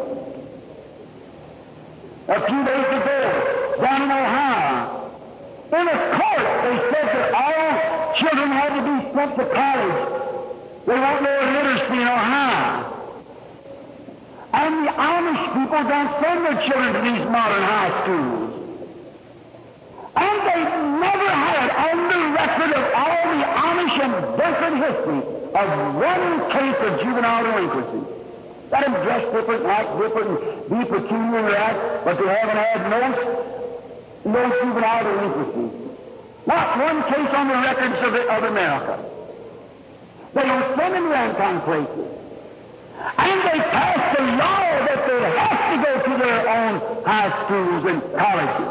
A few days ago, down in Ohio, in a court, they said that all children had to be sent to college. They won't know literacy in Ohio. And the Amish people don't send their children to these modern high schools. And they've never had on the record of all the Amish and Bedford history of one case of juvenile delinquency. Let them dress different, act different, and be peculiar in that, but they haven't had no, no juvenile delinquency. Not one case on the records of, of America. They don't send them around kind of places. And they passed a law that they have to go to their own high schools and colleges.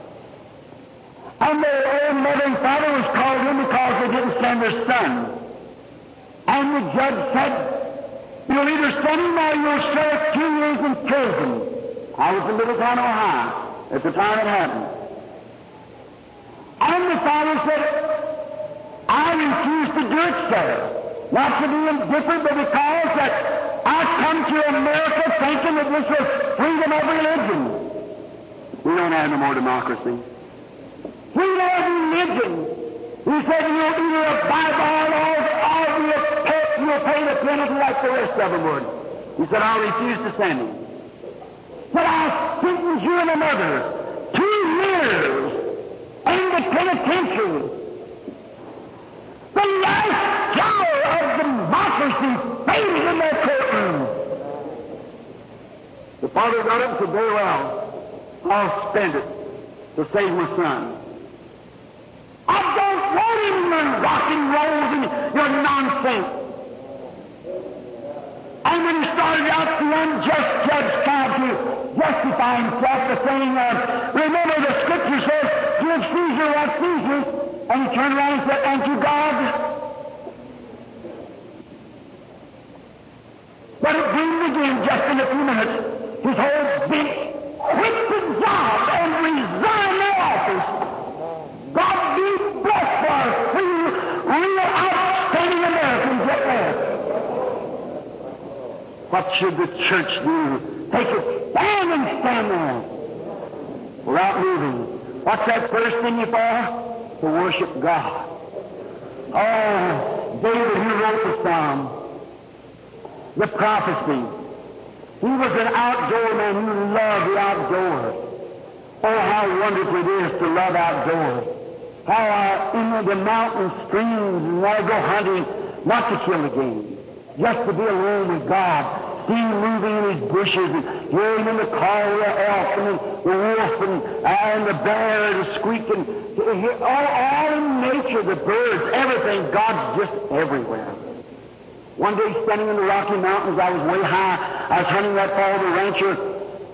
And their own mother and father was called in because they didn't send their son. And the judge said, you'll either send him or you'll serve two years in prison. I was in Middletown, Ohio, at the time it happened. And the father said, I refuse to do it, sir. Not to be indifferent, but because that I come to America thinking that this was freedom of religion. We don't have no more democracy. Freedom of religion. He said you'll either abide by our laws or you'll pay, you'll pay the penalty like the rest of them would. He said, I'll refuse to send him. He said, I'll sentence you and another two years in the penitentiary. The last flower of democracy faded in their courtroom. The father got it and said, very well, I'll spend it to save my son. I don't want him in your rock and rolls and your nonsense. And when he started out, the unjust judge tried to justify himself by saying, uh, remember the Scripture says, give Caesar what Caesar's. And he turned around and said, thank you, God. But it boomed again just in a few minutes. His whole bench quit the job and resigned their office. God be blessed for us, free, real, outstanding Americans at last. What should the church do? Take a stand and stand there without moving. What's that thirst in you for? To worship God. Oh, David, who wrote the Psalm, the prophecy. He was an outdoor man who loved the outdoors. Oh, how wonderful it is to love outdoors. How I, in the mountain streams, and I go hunting, not to kill the game, just to be alone with God. See him moving in his bushes, and hear him in the call of the elk, and the wolf, and, and the bear, and the squeak, and all, all in nature, the birds, everything. God's just everywhere. One day, standing in the Rocky Mountains, I was way high. I was hunting that fall of the rancher,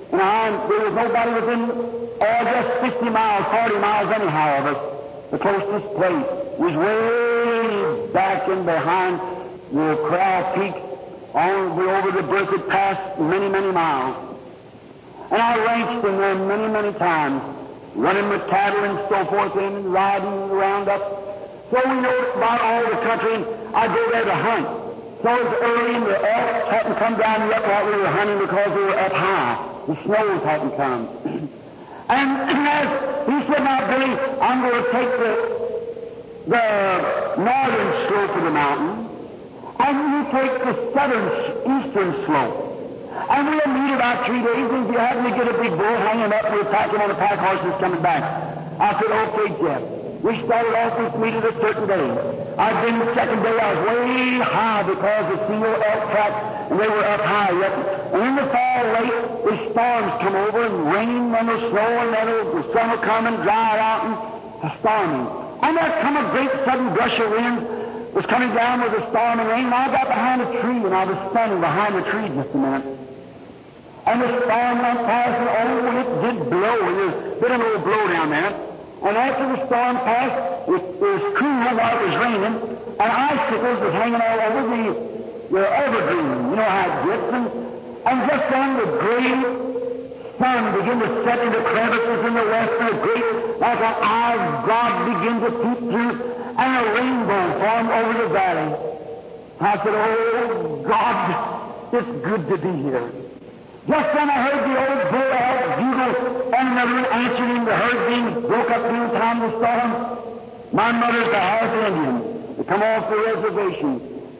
And I, there was nobody within, oh, just fifty miles, forty miles anyhow of us. The closest place was way back in behind the Corral Peak, on the, over the Berthoud Pass, many, many miles. And I ranched in there many, many times, running with cattle and so forth in and riding around up. So we know about all the country, and I go there to hunt. So it's early, and the elk hadn't come down yet while we were hunting because we were up high. The snows hadn't come. And as he said, now, Billy, I'm going to take the, the northern slope of the mountain, and you take the southern, eastern slope. And we'll meet about three days, and if you happen to get a big bull hanging up, we'll pack him on the pack horses coming back. I said, okay, Jeff. We started off with meet at a certain day. I'd been the second day, I was way high because the single elk track, and they were up high yet. And in the fall late, the storms come over, and rain, and the snow, and then the sun will come and dry it out, and a storming. And there come a great sudden gush of wind, was coming down with a storm and rain, and I got behind a tree, and I was standing behind the tree just a minute. And the storm went past, and oh, it did blow, and there was a bit of an old blow down there. And after the storm passed, it, it was cool while it was raining, and icicles was hanging all over the, the evergreen. You know how it gets. And, and just then the great sun began to set into crevices in the west, and a great, like an eye of God began to peep through, and a rainbow formed over the valley. I said, oh, God, it's good to be here. Just then I heard the old bull elk bugle, and another one answered him. The herd being broke up during the time of the storm. My mother's a half Indian. They come off the reservation.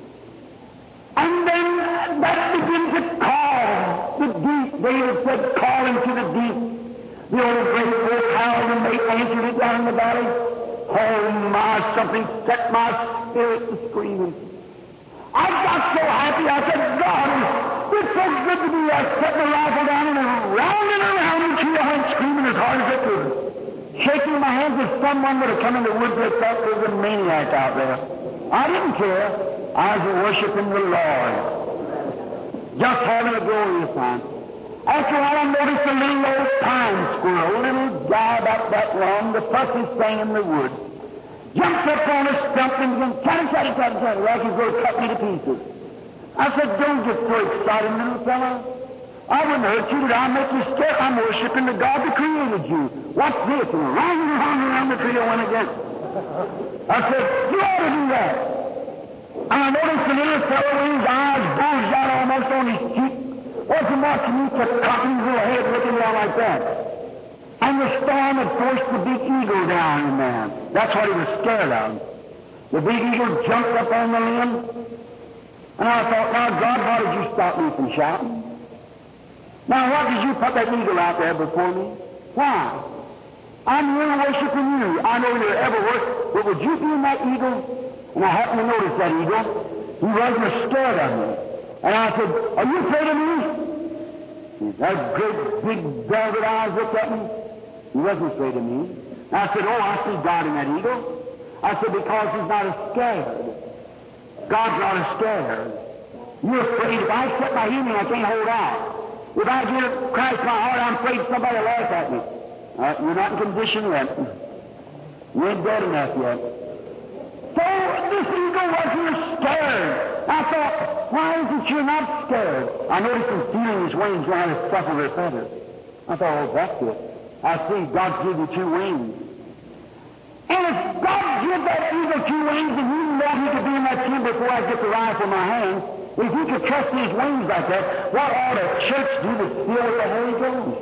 And then that began to call the deep. David said, calling to the deep. The old great bull howled, and they answered it down in the valley. Oh, my, something set my spirit to screaming. I got so happy, I said, God, it's so good to be there. I set my rifle down and around and around until I went screaming as hard as I could. Shaking my hands as someone would have come in the woods that thought there was a maniac out there. I didn't care. I was worshiping the Lord. Just having a glorious time. After a while, I noticed a little old pine squirrel, a little guy about that long, the fussiest thing in the woods. Jumped up on a stump and began chatty, chatty, chatty, chatty, like he's going to cut me to pieces. I said, don't get so excited, little fellow. I wouldn't hurt you. Did I make you scared? I'm worshiping the God that created you. What's this? And around and around and around the tree I went again. I said, you ought to do that. And I noticed the little fellow with his eyes bulged out almost on his cheek. Wasn't watching me, kept cocking his little head looking down like that. And the storm had forced the big eagle down in there. That's what he was scared of. The big eagle jumped up on the limb. And I thought, now, God, why did you stop me from shouting? Now, what did you put that eagle out there before me? Why? I'm here worshiping you. I know you're ever work, but would you be in that eagle? And I happened to notice that eagle. He wasn't scared of me. And I said, are you afraid of me? That great big velvet eyes looked at me. He wasn't afraid of me. And I said, oh, I see God in that eagle. I said, because he's not as scared. God's not as scared. You're afraid. If I set my healing, I can't hold out. If I give Christ my heart, I'm afraid somebody will laugh at me. Uh, you're not in condition yet. You ain't dead enough yet. So this eagle wasn't scared. I thought, why is it you're not scared? I noticed him feeling his wings trying to suffer their feathers. I thought, oh, that's it. I see God give you two wings. And if God give that eagle two wings, and you know he could be in that tree before I get the rifle in my hand, if he could trust these wings like that, what ought a church do to feel the Holy Ghost?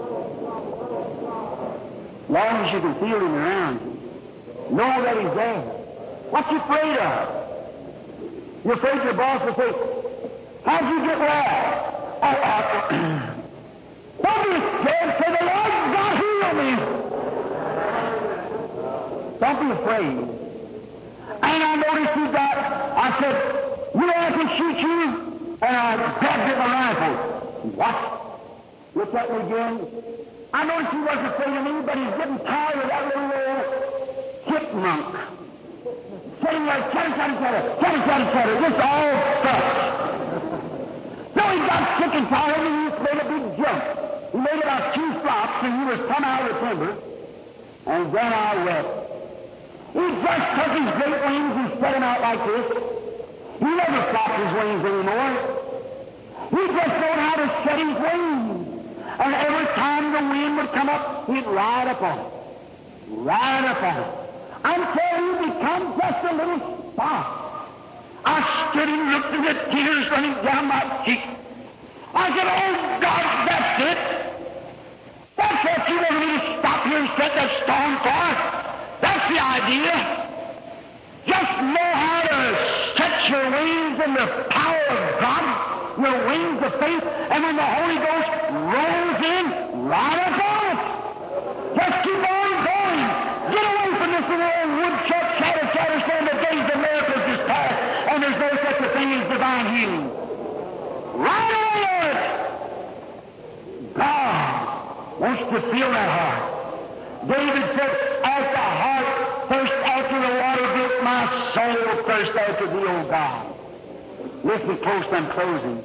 As long as you can feel him around you. Know that he's there. What you afraid of? You're afraid your boss will say, how'd you get well? Oh, uh, don't be scared. Say, the Lord God heal me. Don't be afraid. And I noticed he got, I said, you know I can shoot you? And I grabbed at my rifle. What? Looked at me again. I noticed he wasn't afraid of me, but he's getting tired of that little old chipmunk. Sitting there, chatter, chatter, chatter, chatter, chatter, chatter, just all stuff. So he got sick and tired, and he made a big jump. He made about two flops, and he was come out of the timber, and then I wept. He just took his great wings and set them out like this. He never flopped his wings anymore. He just knowed how to set his wings. And every time the wind would come up, he'd ride upon it. Ride upon it. Until he become just a little spot. I stood and looked at the tears running down my cheek. I said, oh God, that's it. That's what you want me to stop here and set that storm for. That's the idea. Just know how to set your wings in the power of God, your wings of faith, and when the Holy Ghost rolls in, ride upon it. Just keep on going. Get away from this little old woodchuck, chatter, chatter, saying the days of miracles is past, and there's no such a thing as divine healing. Ride away on it. God wants to feel that heart. David said, as the heart thirsts after the water brook, my soul thirsts after thee, O God. Listen close, I'm closing.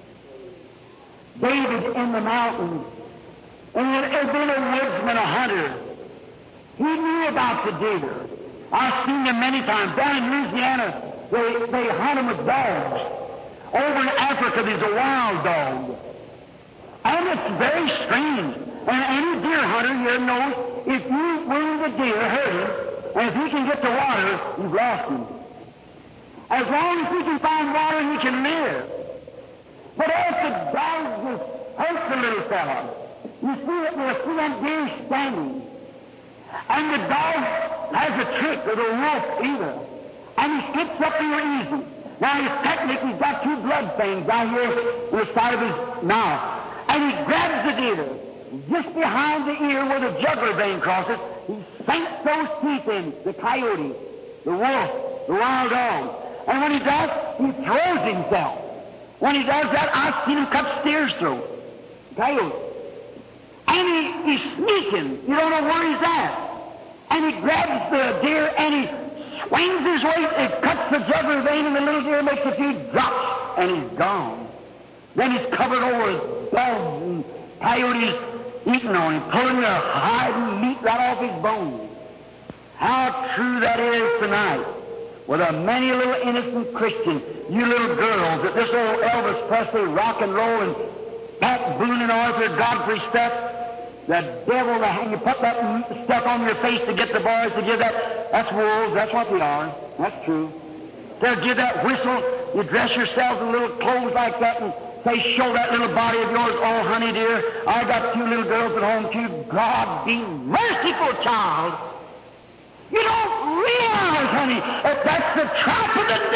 David in the mountains, and he had been a woodsman, a hunter. He knew about the deer. I've seen them many times. Down in Louisiana, they, they hunt them with dogs. Over in Africa, there's a wild dog. And it's very strange. And any deer hunter here knows if you wound the deer, hurt him, and if he can get to water, you've lost him. As long as he can find water, he can live. But as the dog just hurts the little fellow, you see it, you'll see that deer standing. And the dog has a trick, or the wolf either. And he slips up real easy. Now his technique, he's got two blood veins down here on the side of his mouth. And he grabs the deer. Just behind the ear where the jugular vein crosses, he sinks those teeth in, the coyote, the wolf, the wild dog. And when he does, he throws himself. When he does that, I've seen him cut steer's throat. Coyote. And he, he's sneaking. You don't know where he's at. And he grabs the deer and he swings his weight and cuts the jugular vein, and the little deer makes a few drops, and he's gone. Then he's covered over with dogs and coyotes eating on him, pulling the hide and meat right off his bones. How true that is tonight. With a many little innocent Christians, you little girls, that this old Elvis Presley rock and roll and Pat Boone and Arthur Godfrey stuff, the devil, the, you put that stuff on your face to get the boys to give that, that's wolves, that's what they are. That's true. They'll give that whistle, you dress yourselves in little clothes like that and say, show that little body of yours, oh, honey dear, I got two little girls at home too. God be merciful, child. You don't realize, honey, that that's the trap of the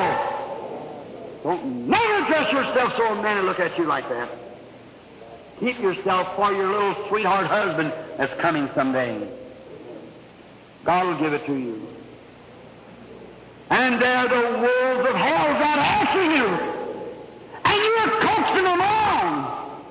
devil. Don't never dress yourself so a man will look at you like that. Keep yourself for your little sweetheart husband that's coming someday. God will give it to you. And there the wolves of hell's out after you. And you're coaxing them on.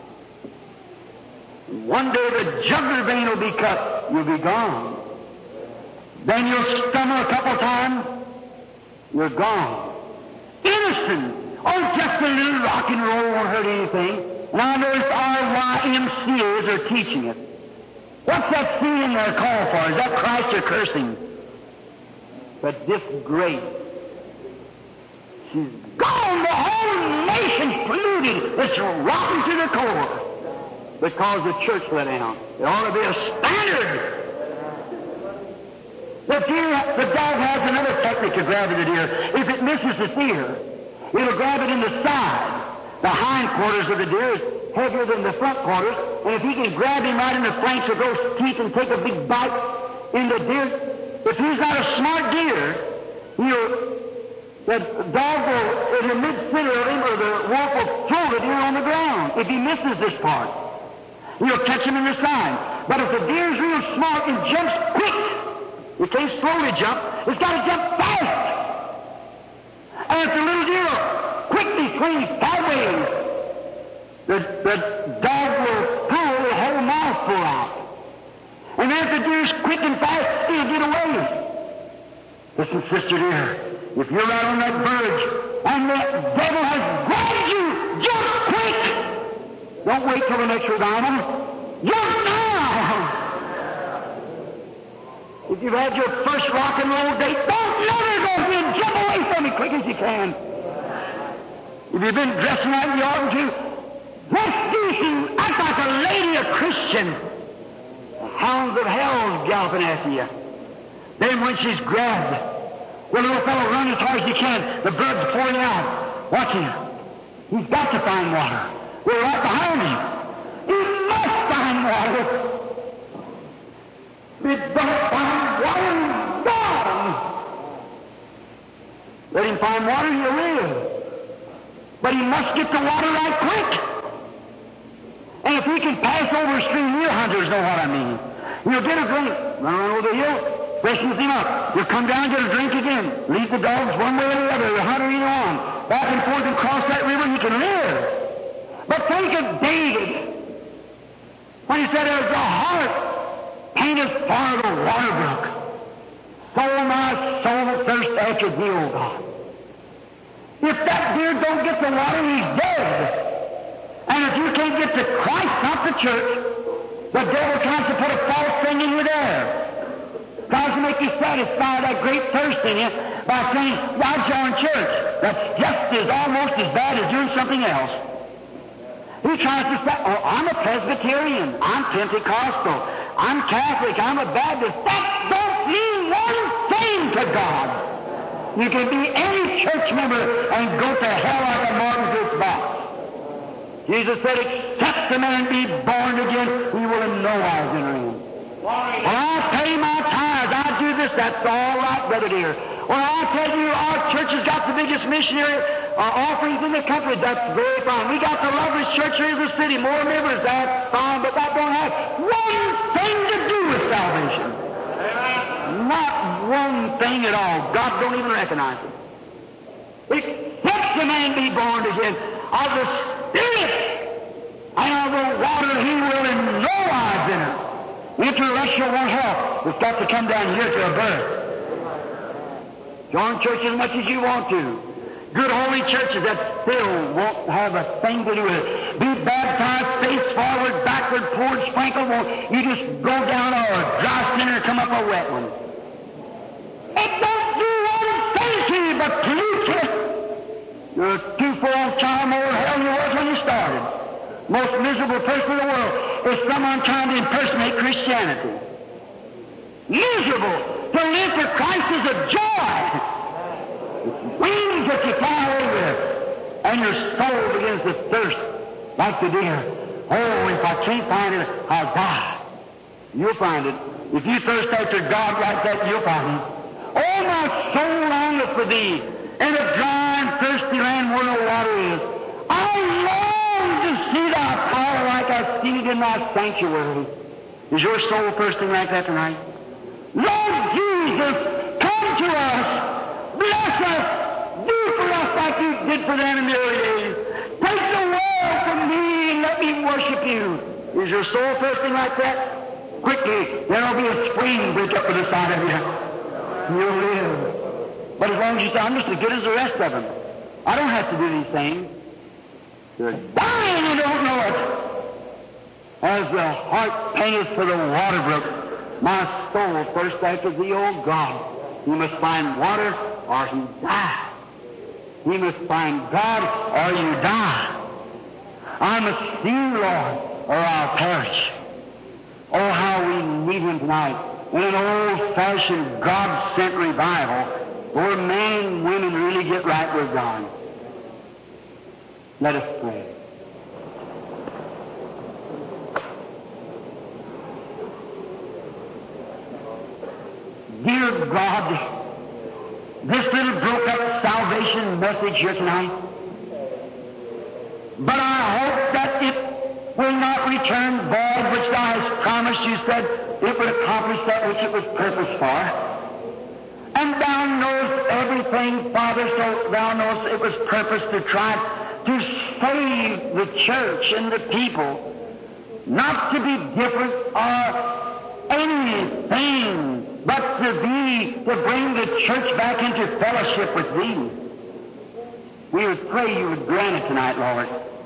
One day the jugular vein will be cut. You'll be gone. Then you'll stumble a couple times. You're gone. Innocent. Oh, just a little rock and roll won't hurt anything. Now there's our Y M C As are teaching it. What's that C in there call for? Is that Christ or cursing? But this grace, she's gone. The whole nation's polluted. It's rotten to the core because the church let down. There ought to be a standard. The deer, the dog has another technique of grabbing the deer. If it misses the deer, it'll grab it in the side. The hind quarters of the deer is heavier than the front quarters, and if he can grab him right in the flanks with those teeth and take a big bite in the deer, if he's not a smart deer, he'll, the dog will, in the mid-center of him, or the wolf will throw the deer on the ground if he misses this part. He'll catch him in the side. But if the deer's real smart and jumps quick, it can't slowly jump, it's got to jump fast. And if the little deer quickly swings sideways, the, the dog will pull the whole mouthful out. And then if the deer's quick and fast, he'll get away. Listen, sister dear, if you're out on that verge and the devil has grabbed you, jump quick! Don't wait till the next revival. Jump now! If you've had your first rock and roll date, don't never go in. Jump away from it quick as you can. If you've been dressing like you ought to, dress decent, act like a lady, a Christian. The hounds of hell's galloping after you. Then when she's grabbed, the little fellow runs as hard as he can. The blood's pouring out. Watch him. He's got to find water. We're right behind him. He must find water. If he don't find water, he's gone. Let him find water, he'll live. But he must get the water right quick. And if he can pass over a stream, you hunters know what I mean. You'll get a drink, run around over the hill, freshens him up. You'll come down and get a drink again. Lead the dogs one way or the other, the hunter either on. Back and forth and cross that river, he can live. But think of David, when he said, "There's a heart painted far the water brook. So my soul thirsts after thee, O God." If that deer don't get the water, he's dead. And if you can't get to Christ, not the church, the devil tries to put a false thing in you there. Tries to make you satisfy that great thirst in you by saying, "I join church." That's just as almost as bad as doing something else. He tries to say, "Oh, I'm a Presbyterian, I'm Pentecostal, I'm Catholic, I'm a Baptist." That don't mean one thing to God. You can be any church member and go to hell like a Martin Luther box. Jesus said, "Except a man be born again, he will in no wise enter in." Well, I'll pay my tithes, I'll do this, that's all right, brother dear. Well, I'll tell you, our church has got the biggest missionary uh, offerings in the country. That's very fine. We got the loveliest church here in the city, more members, that's fine, but that don't have one thing to do with salvation. Not one thing at all. God don't even recognize it. Except a man be born again of the Spirit and of the water, he will in no wise enter. Intellectual won't help. It's got to come down here to a birth. Join church as much as you want to. Good holy churches that still won't have a thing to do with it. Be baptized, face forward, backward, poured, sprinkled. Won't you just go down a dry sinner and come up a wet one? It don't do one thing to you but pollute you. You're a twofold time more hell than you was when you started. Most miserable person in the world is someone trying to impersonate Christianity. Miserable. To live for Christ is a joy. Wings that you fly away with, and your soul begins to thirst like the deer. Oh, if I can't find it, I'll die. You'll find it. If you thirst after God like that, you'll find Him. Oh, my soul longeth for Thee, in a dry and thirsty land where no water is. I long to see Thy power like I see it in Thy sanctuary. Is your soul thirsting like that tonight? Lord Jesus, come to us. Bless us. Do for us like you did for them in the early days. Take the world from me and let me worship you. Is your soul thirsting like that? Quickly, there'll be a spring break up to the side of you. You'll live. But as long as you say, "I'm just as good as the rest of them, I don't have to do these things," you're dying and don't know it. As the heart panteth for the water brook, my soul thirsts after Thee, O God. He must find water or he die. He must find God or you die. I must see you, Lord, or I'll perish. Oh, how we need Him tonight. In an old-fashioned, God-sent revival where men and women really get right with God. Let us pray. Dear God, this little broke-up salvation message here tonight, but I hope that it will not return void, which Thou hast promised. You said it would accomplish that which it was purposed for. And Thou knowest everything, Father, so Thou knowest it was purposed to try to save the church and the people, not to be different or anything, but to be, to bring the church back into fellowship with Thee. We would pray You would grant it tonight, Lord.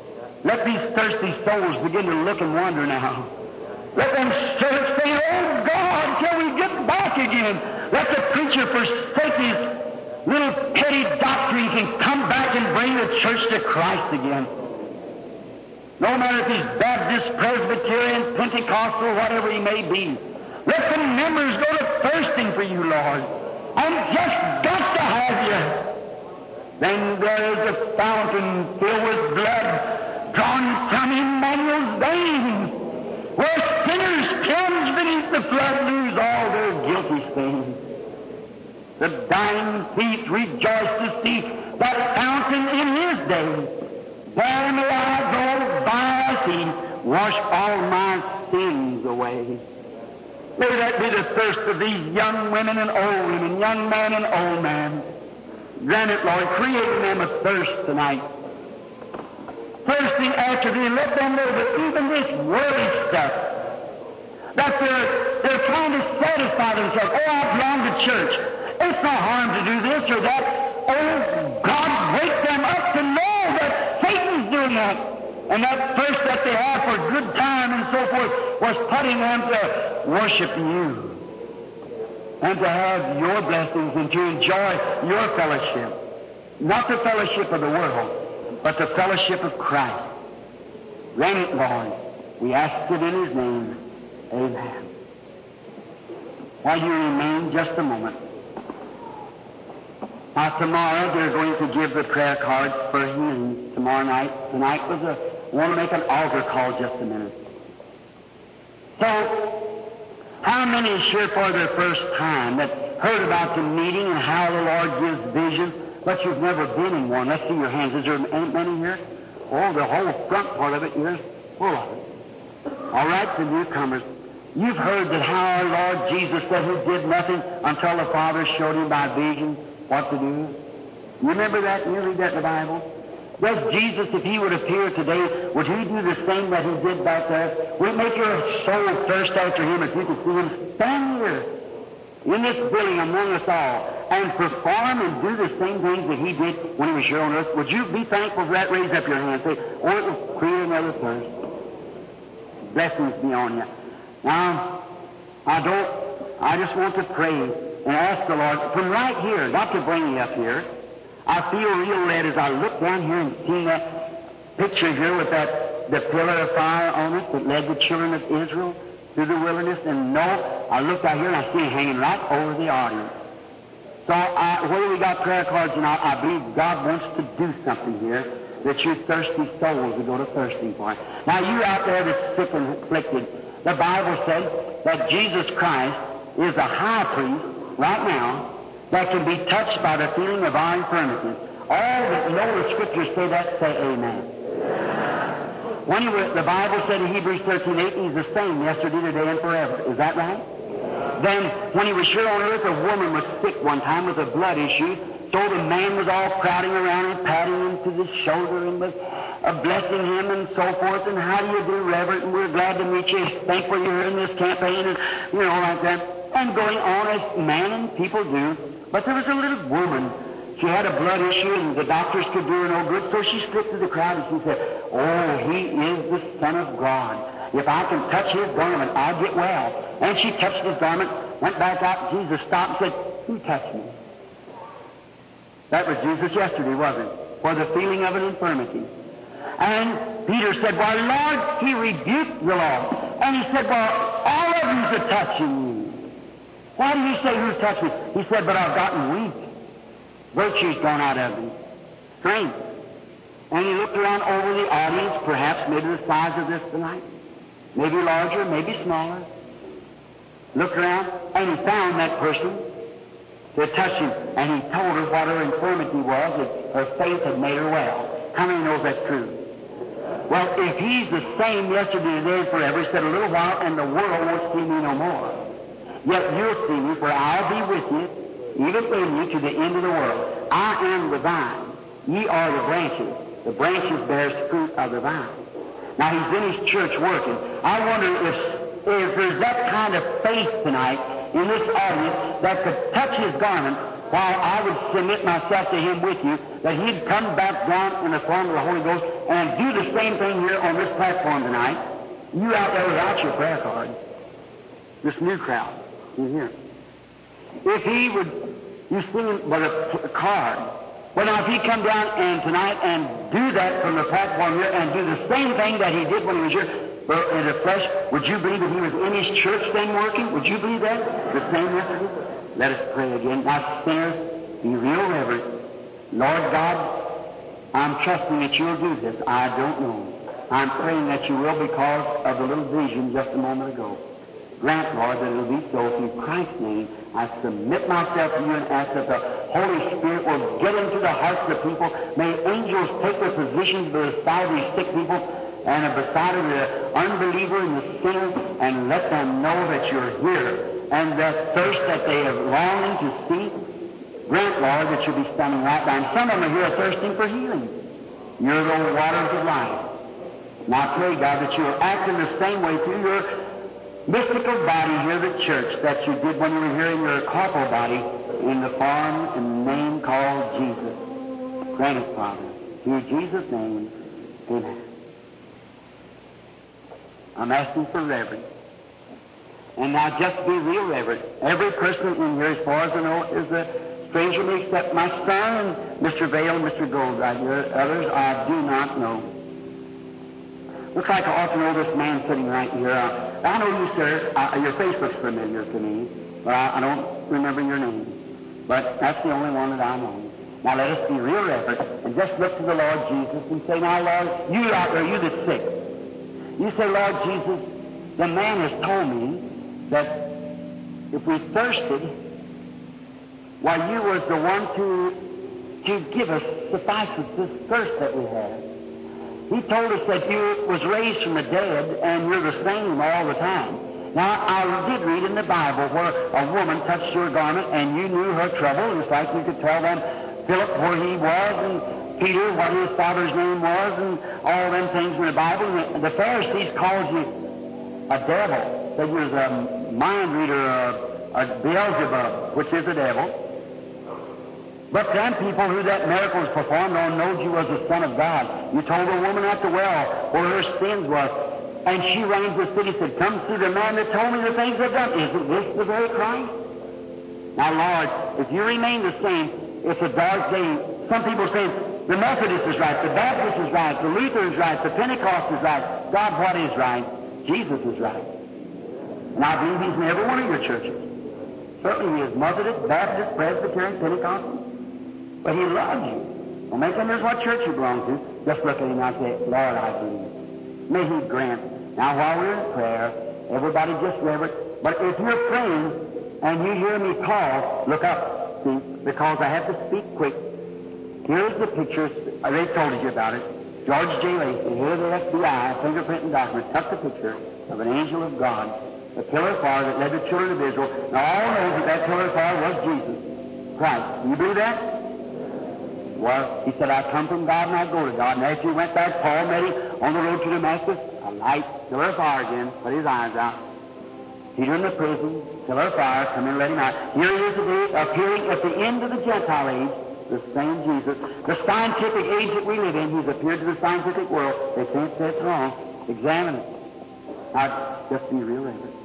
Let these thirsty souls begin to look and wonder now. Let them search, say, oh God, till we get back again. Let the preacher forsake his little petty doctrines and come back and bring the church to Christ again. No matter if he's Baptist, Presbyterian, Pentecostal, whatever he may be. Let the members go to thirsting for you, Lord. And just got to have you. Then there is a fountain filled with blood drawn from Emmanuel's veins, where sinners plunge beneath the flood lose all their guilty stains. The dying thief rejoiced to see that fountain in his day. There may I go by a sea, wash all my sins away. May that be the thirst of these young women and old women, young man and old man. Grant it, Lord, creating them a thirst tonight. Thirsting after thee, let them know that even this worldly stuff, that they're, they're trying to satisfy themselves. Oh, I belong to church. It's no harm to do this or that. Oh, God, wake them up to know that Satan's doing that. And that thirst that they have for good time and so forth was putting them to worship you and to have your blessings and to enjoy your fellowship. Not the fellowship of the world, but the fellowship of Christ. Grant it, Lord. We ask it in His name. Amen. While you remain just a moment. Now, tomorrow they're going to give the prayer cards for healing tomorrow night. Tonight was a, I want to make an altar call just a minute. So, how many is here for their first time that heard about the meeting and how the Lord gives vision, but you've never been in one? Let's see your hands. Is there many here? Oh, the whole front part of it is full of it. All right, the newcomers. You've heard that how our Lord Jesus said He did nothing until the Father showed Him by vision what to do. You remember that? You read that in the Bible? Does Jesus, if He would appear today, would He do the same that He did back there? Would it make your soul thirst after Him if you could see Him stand here in this building among us all and perform and do the same things that He did when He was here on earth? Would you be thankful for that? Raise up your hand and say, oh, it will create another thirst. Blessings be on you. Now, I don't, I just want to pray and ask the Lord, from right here, not to bring you up here, I feel real led as I look down here and see that picture here with that, the pillar of fire on it that led the children of Israel through the wilderness. And no, I look out here and I see it hanging right over the audience. So I, whether we got prayer cards or not, I believe God wants to do something here that you thirsty souls will go to thirsting for it. Now you out there that's sick and afflicted, the Bible said that Jesus Christ is a high priest right now that can be touched by the feeling of our infirmities. All that know the Scriptures say that, say amen. When he was, the Bible said in Hebrews thirteen eight, He's the same yesterday, today, and forever. Is that right? Then, when He was here on earth, a woman was sick one time with a blood issue, so the man was all crowding around and patting him to the shoulder and was uh, blessing him and so forth, and how do you do, Reverend, and we're glad to meet you, thankful you're in this campaign, and, you know, like that, and going on as man and people do. But there was a little woman. She had a blood issue, and the doctors could do her no good, so she slipped to the crowd and she said, oh, He is the Son of God. If I can touch His garment, I'll get well. And she touched His garment, went back out, Jesus stopped and said, who touched me? That was Jesus yesterday, wasn't it? For the feeling of an infirmity. And Peter said, well, Lord, He rebuked the Lord. And he said, well, all of them's a touching you. Why do you say who's touched me? He said, but I've gotten weak. Virtue's gone out of me. Strength. And he looked around over the audience, perhaps maybe the size of this tonight. Maybe larger, maybe smaller. Looked around, and he found that person to touch him. And he told her what her infirmity was, that her faith had made her well. How many knows that's true? Well, if He's the same yesterday, today, and forever, He said, a little while, and the world won't see me no more. Yet you'll see me, for I'll be with you, even in you, to the end of the world. I am the vine. Ye are the branches. The branches bears fruit of the vine. Now, He's in His church working. I wonder if, if there's that kind of faith tonight in this audience that could touch His garment while I would submit myself to Him with you, that He'd come back down in the form of the Holy Ghost and do the same thing here on this platform tonight, you out there without your prayer card, this new crowd, you hear. If he would, you see him with a, a card. Well, now, if he come down and tonight and do that from the platform here and do the same thing that he did when he was here, but in the flesh, would you believe that he was in his church then working? Would you believe that? The same yesterday? Let us pray again. Now, sinners, be real reverent. Lord God, I'm trusting that you'll do this. I don't know. I'm praying that you will because of the little vision just a moment ago. Grant, Lord, that it'll be so. In Christ's name, I submit myself to you and ask that the Holy Spirit will get into the hearts of the people. May angels take their positions beside these sick people and beside of the unbeliever and the sinner, and let them know that you're here. And the thirst that they have longing to see, grant, Lord, that you'll be standing right by. And some of them are here thirsting for healing. You're the waters of life. And I pray, God, that you'll act in the same way through your mystical body here, the church, that you did when you were here in your corporal body in the form and name called Jesus. Grant it, Father. In Jesus' name, amen. I'm asking for reverence. And now just be real reverent. Every person in here, as far as I know, is a stranger to me except my son and Mister Vail and Mister Gold right here. Others I do not know. Looks like I ought to know this man sitting right here. Uh, I know you, sir. Uh, your face looks familiar to me, but I, I don't remember your name. But that's the only one that I know. Now let us be real reverent and just look to the Lord Jesus and say, now, Lord, you out there, you that's sick. You say, Lord Jesus, the man has told me that if we thirsted, why, you was the one to, to give us suffices this thirst that we have. He told us that you was raised from the dead and you're the same all the time. Now, I did read in the Bible where a woman touched your garment and you knew her trouble. It's like you could tell them Philip where he was and Peter what his father's name was and all them things in the Bible. And the Pharisees called you a devil. Said you was a mind reader, a, a Beelzebub, which is a devil. But them people who that miracle was performed on knowed you was the Son of God. You told a woman at the well where her sins was, and she rang the city and said, come see the man that told me the things I've done. Isn't this the very Christ? Now, Lord, if you remain the same, it's a dark day. Some people say, the Methodist is right, the Baptist is right, the Lutheran is right, the Pentecost is right. God, what is right? Jesus is right. And I believe he's in every one of your churches. Certainly he is Methodist, Baptist, Presbyterian, Pentecostal. But he loves you. Don't make him as what church you belong to. Just look at him and say, Lord, I believe. May he grant. Now, while we're in prayer, everybody just reverent. But if you're praying and you hear me call, look up, see, because I have to speak quick. Here's the picture. They told you about it. George J. Lacey, here the F B I, fingerprinting document, took the picture of an angel of God, the pillar of fire that led the children of Israel. Now, all knows that that pillar of fire was Jesus Christ. Do you believe that? Well, he said, I come from God and I go to God. And after he went back, Paul met him on the road to Damascus, a light, pillar of fire again, put his eyes out. Peter in the prison, pillar of fire, come and let him out. Here he is today, appearing at the end of the Gentile age, the same Jesus. The scientific age that we live in, he's appeared to the scientific world. They can't say it's wrong. Examine it. Now, just be real reverent.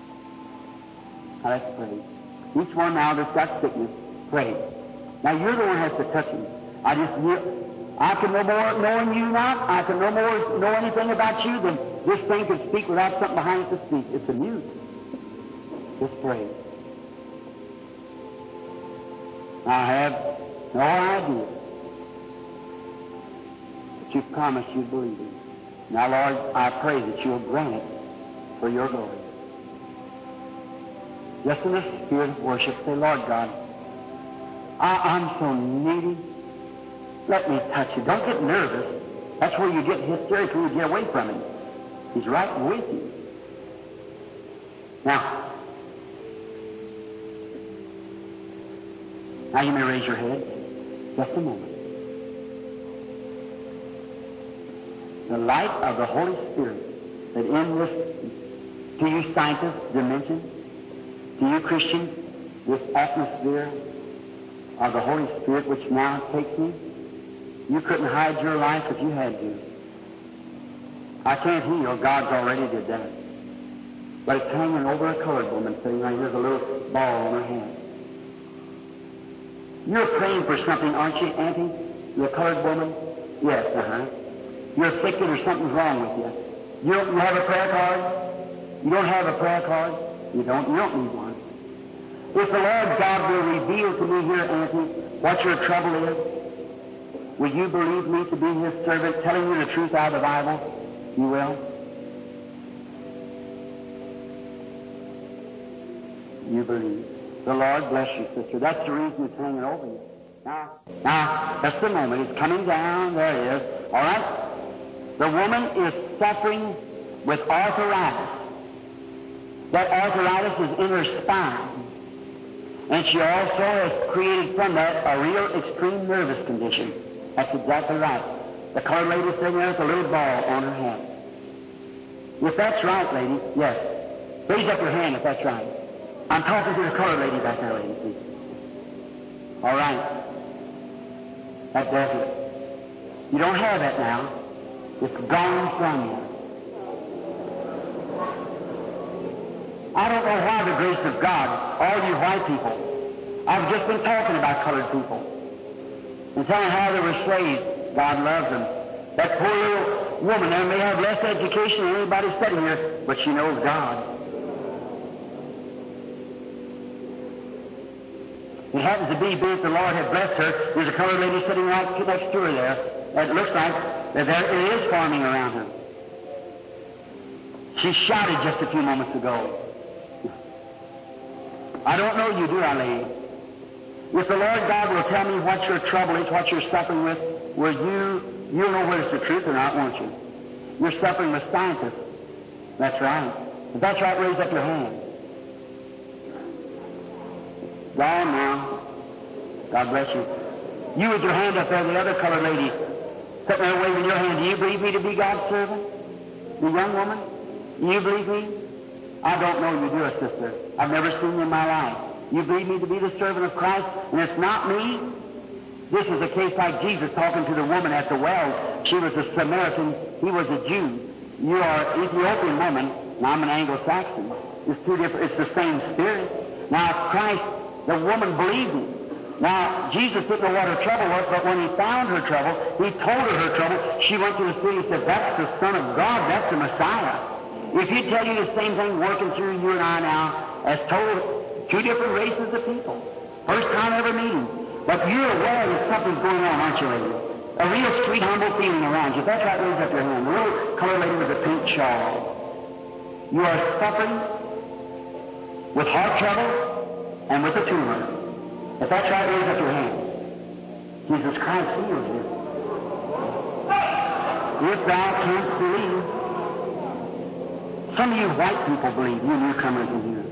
Now, let's pray. Each one now that's got sickness, pray. Now, you're the one who has to touch him. I just, I can no more, knowing you not, I can no more know anything about you than this thing can speak without something behind it to speak. It's a mute. Just pray. I have no idea, but you've promised you believe it. Now, Lord, I pray that you'll grant it for your glory. Just in the spirit of worship, say, Lord God, I, I'm so needy. Let me touch you. Don't get nervous. That's where you get hysterical. You get away from him. He's right with you. Now, now you may raise your head. Just a moment. The light of the Holy Spirit that in this, to you scientists, dimension, to you Christians, this atmosphere of the Holy Spirit which now takes me, you couldn't hide your life if you had to. I can't heal. God's already did that. But it's hanging over a colored woman sitting right here with a little ball on her hand. You're praying for something, aren't you, Auntie? You're a colored woman? Yes, uh-huh. You're afflicted or something's wrong with you. You don't you have a prayer card? You don't have a prayer card? You don't? You don't need one. If the Lord God will reveal to me here, Auntie, what your trouble is, will you believe me to be His servant, telling you the truth out of the Bible? You will? You believe. The Lord bless you, sister. That's the reason it's hanging over you. Now, now, just a moment. It's coming down. There it is. All right? The woman is suffering with arthritis. That arthritis is in her spine. And she also has created from that a real extreme nervous condition. That's exactly right. The colored lady sitting there with a little ball on her hand. If that's right, lady, yes. Raise up your hand if that's right. I'm talking to the colored lady back there, lady, please. All right. That does it. You don't have that now. It's gone from you. I don't know why the grace of God, all you white people, I've just been talking about colored people and telling how they were slaves. God loves them. That poor little woman there may have less education than anybody sitting here, but she knows God. It happens to be, being the Lord had blessed her, there's a colored lady sitting right next to her there. It looks like that there it is forming around her. She shouted just a few moments ago. I don't know you, do I, lady? If the Lord God will tell me what your trouble is, what you're suffering with, will you, you'll know whether it's the truth or not, won't you? You're suffering with scientists. That's right. If that's right, raise up your hand. Gone now. God bless you. You with your hand up there, the other colored lady, sitting there waving your hand. Do you believe me to be God's servant? The young woman? Do you believe me? I don't know you do, sister. I've never seen you in my life. You believe me to be the servant of Christ, and it's not me? This is a case like Jesus talking to the woman at the well. She was a Samaritan. He was a Jew. You are an Ethiopian woman, and I'm an Anglo-Saxon. It's two different. It's the same spirit. Now, Christ, the woman believed him. Now, Jesus didn't know what her trouble was, but when he found her trouble, he told her her trouble. She went to the city and said, that's the Son of God. That's the Messiah. If he tell you the same thing working through you and I now, as told two different races of people, first time ever meeting, but you're aware that something's going on, aren't you, lady? A real sweet, humble feeling around you. If that's right, raise up your hand. The little colored lady with a pink shawl. You are suffering with heart trouble and with a tumor. If that's right, raise up your hand. Jesus Christ heals you. If thou canst believe. Some of you white people believe, you newcomers in here.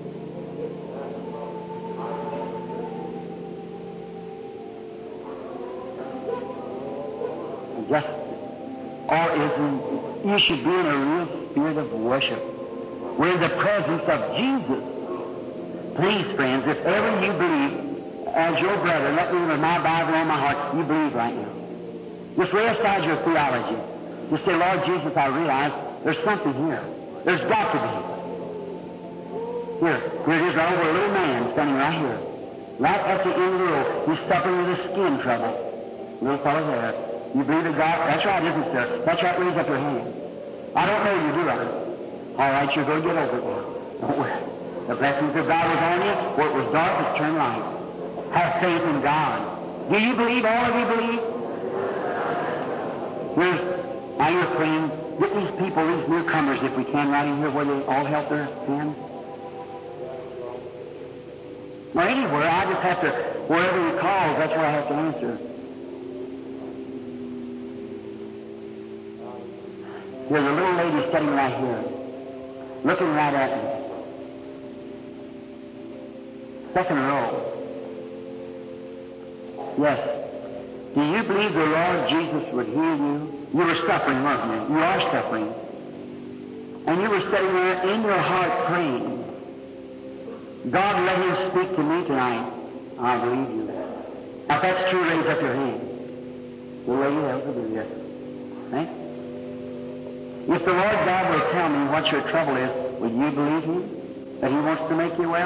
Just, or is you should be in a real spirit of worship. We're in the presence of Jesus. Please, friends, if ever you believe, as your brother, let me with my Bible on my heart, you believe right now. Just lay aside your theology. Just say, Lord Jesus, I realize there's something here. There's got to be. Here, here it is right over a little man standing right here. Right at the end of the road. He's suffering with a skin trouble. Little fellow there. You believe in God? That's right, isn't it, sir? That's right, raise up your hand. I don't know you, do I? All right, you're going to get over it now. The blessings of God was on you. Where it was dark, it's turned light. Have faith in God. Do you believe? All of you believe? Here's, now you're praying. Get these people, these newcomers, if we can, right in here where they all help their hands. Or anywhere, I just have to, wherever he calls, that's where I have to answer. There's a little lady sitting right here, looking right at me. Second row. Yes. Do you believe the Lord Jesus would heal you? You were suffering, weren't you? You are suffering. And you were sitting there in your heart praying. God, let him speak to me tonight. I believe you. Now, if that's true, raise up your hand. The way you have to do this. Right? If the Lord God will tell me what your trouble is, will you believe Him? That He wants to make you well?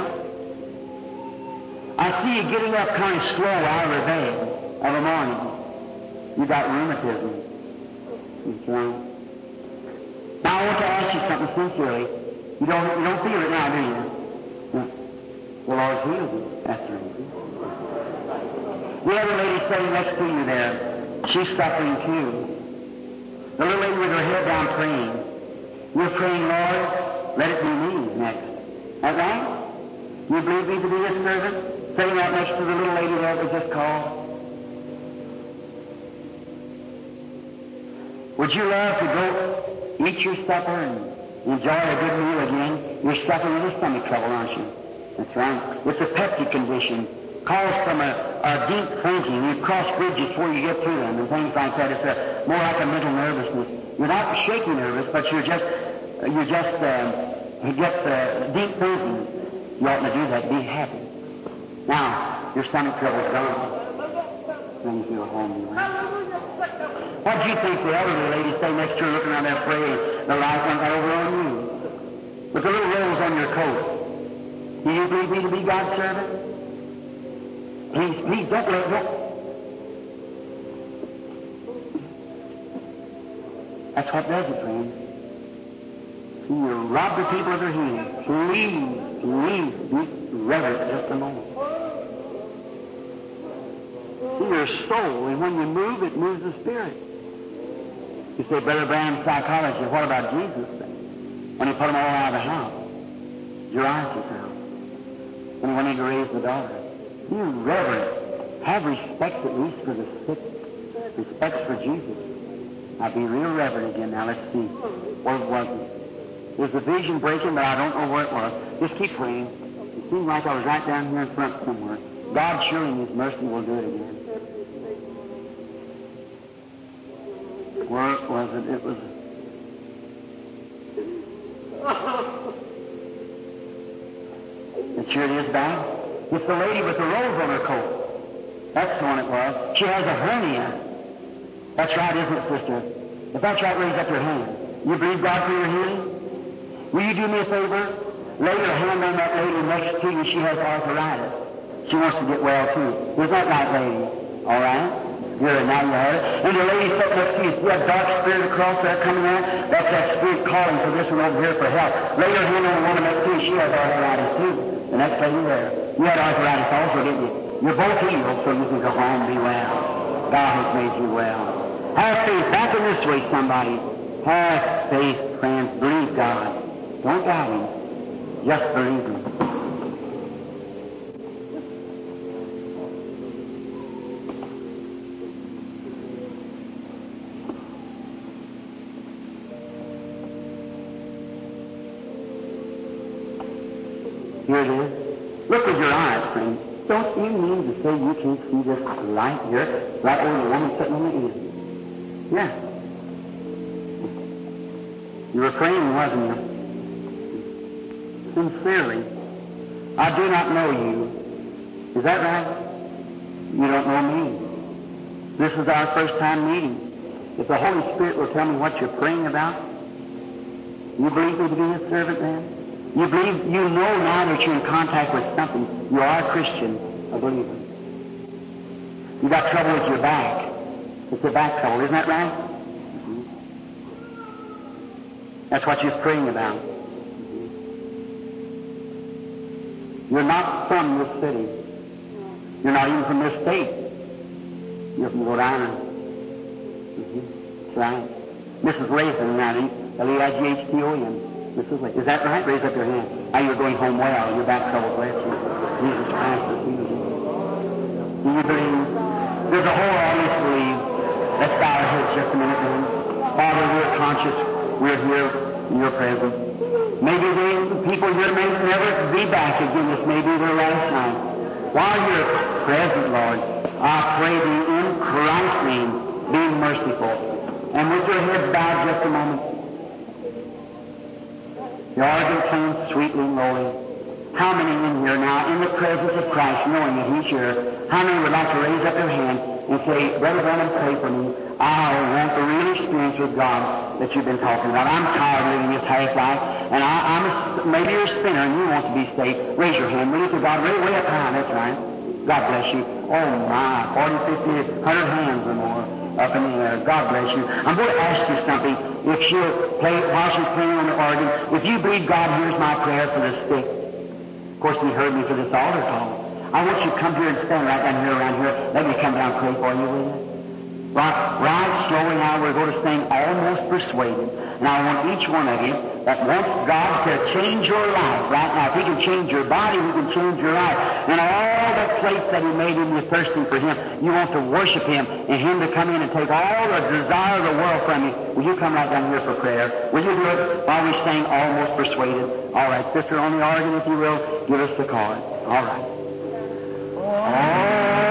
I see you getting up kind of slow out of the bed of a morning. You got rheumatism. That's right. Now I want to ask you something sincerely. You don't, you don't feel it now, do you? No. The Lord's healed you. That's the reason. The other lady sitting next to you there, she's suffering too. The little lady with her head down praying. You're praying, Lord, let it be me next. That right? You believe me to be His servant? Sitting right next to the little lady there that just called. Would you love to go eat your supper and enjoy a good meal again? You're suffering with stomach trouble, aren't you? That's right. It's a peptic condition caused from a, a deep thinking. You cross bridges before you get to them and things like that. It's a, more like a mental nervousness. You're not shaky nervous, but you're just, you're just, um, you get uh, deep thinking. You oughtn't to do that. Be happy. Now, your stomach trouble's gone. Then you feel home. What do you think the elderly lady staying next to her looking around there praying? The light went right over on you. With the little rose on your coat. Do you believe me to be God's servant? Please, please don't let go. That's what does it, friends. See, you rob the people of their healing. Please, please be reverent just a moment. See, your soul, and when you move, it moves the spirit. You say, Brother Branham's psychology, what about Jesus then? When he put them all out of the house, Jairus' house, when he went in to raise the daughter. You reverent, have respect at least for the sick, respect for Jesus. Now be real reverent again. Now let's see. Where was it? There's a vision breaking, but I don't know where it was. Just keep praying. It seemed like I was right down here in front somewhere. God, surely in His mercy, will do it again. Where was it? It was... It sure is bad. It's the lady with the rose on her coat. That's the one it was. She has a hernia. That's right, isn't it, sister? If that's right, raise up your hand. You believe God for your healing? Will you do me a favor? Lay your hand on that lady next to you. She has arthritis. She wants to get well, too. Is that right, lady? All right? Good. Now you have it. And the lady sitting next to you, see that dark spirit across there coming there? That's that spirit calling for this one over here for help. Lay your hand on the one next to you. She has arthritis, too. The next lady there. You had arthritis also, didn't you? You're both healed, so you can go home and be well. God has made you well. Have faith. Back in this way, somebody. Have faith, friends. Believe God. Don't doubt Him. Just believe Him. Here it is. Look with your eyes, friend. Don't you mean to say you can't see this light here, right over the woman sitting on the end? Yeah. You were praying, wasn't you? Sincerely. I do not know you. Is that right? You don't know me. This is our first time meeting. If the Holy Spirit will tell me what you're praying about, you believe me to be His servant then? You believe, you know now that you're in contact with something. You are a Christian, a believer. You got trouble with your back. It's a back trouble, isn't that right? Mm-hmm. That's what you're praying about. Mm-hmm. You're not from this city. You're not even from this state. You're from Rhode Island. Mm-hmm. That's right. Missus Lathan, L E I G H T O N. Missus Lathan. Is that right? Raise up your hand. Now you're going home well. Your back trouble, bless you. Jesus Christ has healed you. Do you believe? There's a whole audience believe. Let's bow our heads just a minute, then. Father, we're conscious. We're here in your presence. Maybe the people here may never be back again. This may be their last night. While you're present, Lord, I pray thee in Christ's name, be merciful. And with your head bowed just a moment, the organ sings sweetly and lowly. How many in here now, in the presence of Christ, knowing that He's here, how many would like to raise up their hand and say, Brother Branham, pray for me. I want the real experience with God. that you've been talking about. I'm tired of living this half life, and I, I'm a, maybe you're a sinner and you want to be saved. Raise your hand. Will you to God? Way, way up high. That's right. God bless you. Oh my, forty, fifty, one hundred hands or more up in the air. God bless you. I'm going to ask you something. If she'll play, while she's playing on the organ, if you believe God hears my prayer for the sick, of course He heard me for this altar call. I want you to come here and stand right down here around here. Let me come down and pray for you, will you? Right, right slowly now we're going to sing Almost Persuaded. And I want each one of you that wants God to change your life right now. If He can change your body, He can change your life. And all that place that He made in you thirsting for Him, you want to worship Him and Him to come in and take all the desire of the world from you. Will you come right down here for prayer? Will you do it while we sing Almost Persuaded? All right, sister on the organ, if you will, give us the card. All right. Oh.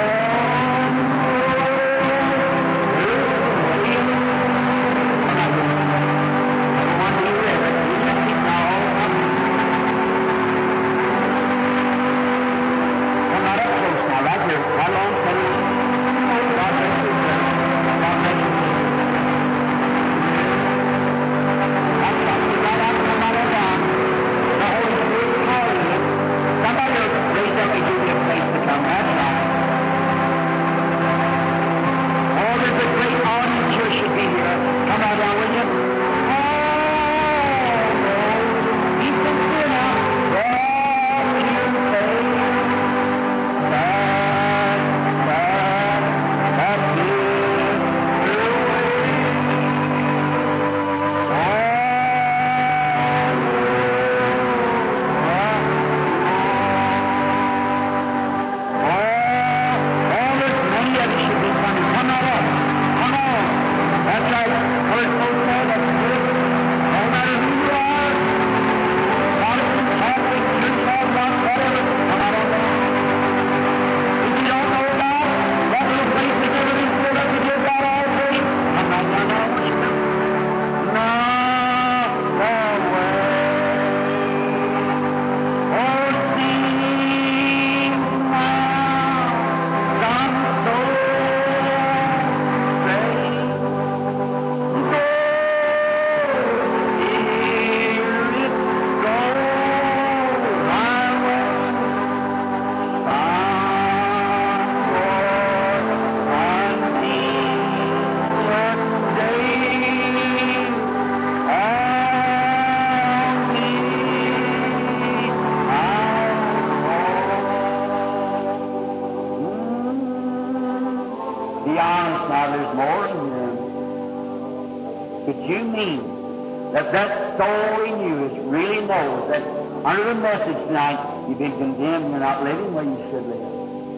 You've been condemned, you're not living where you should live.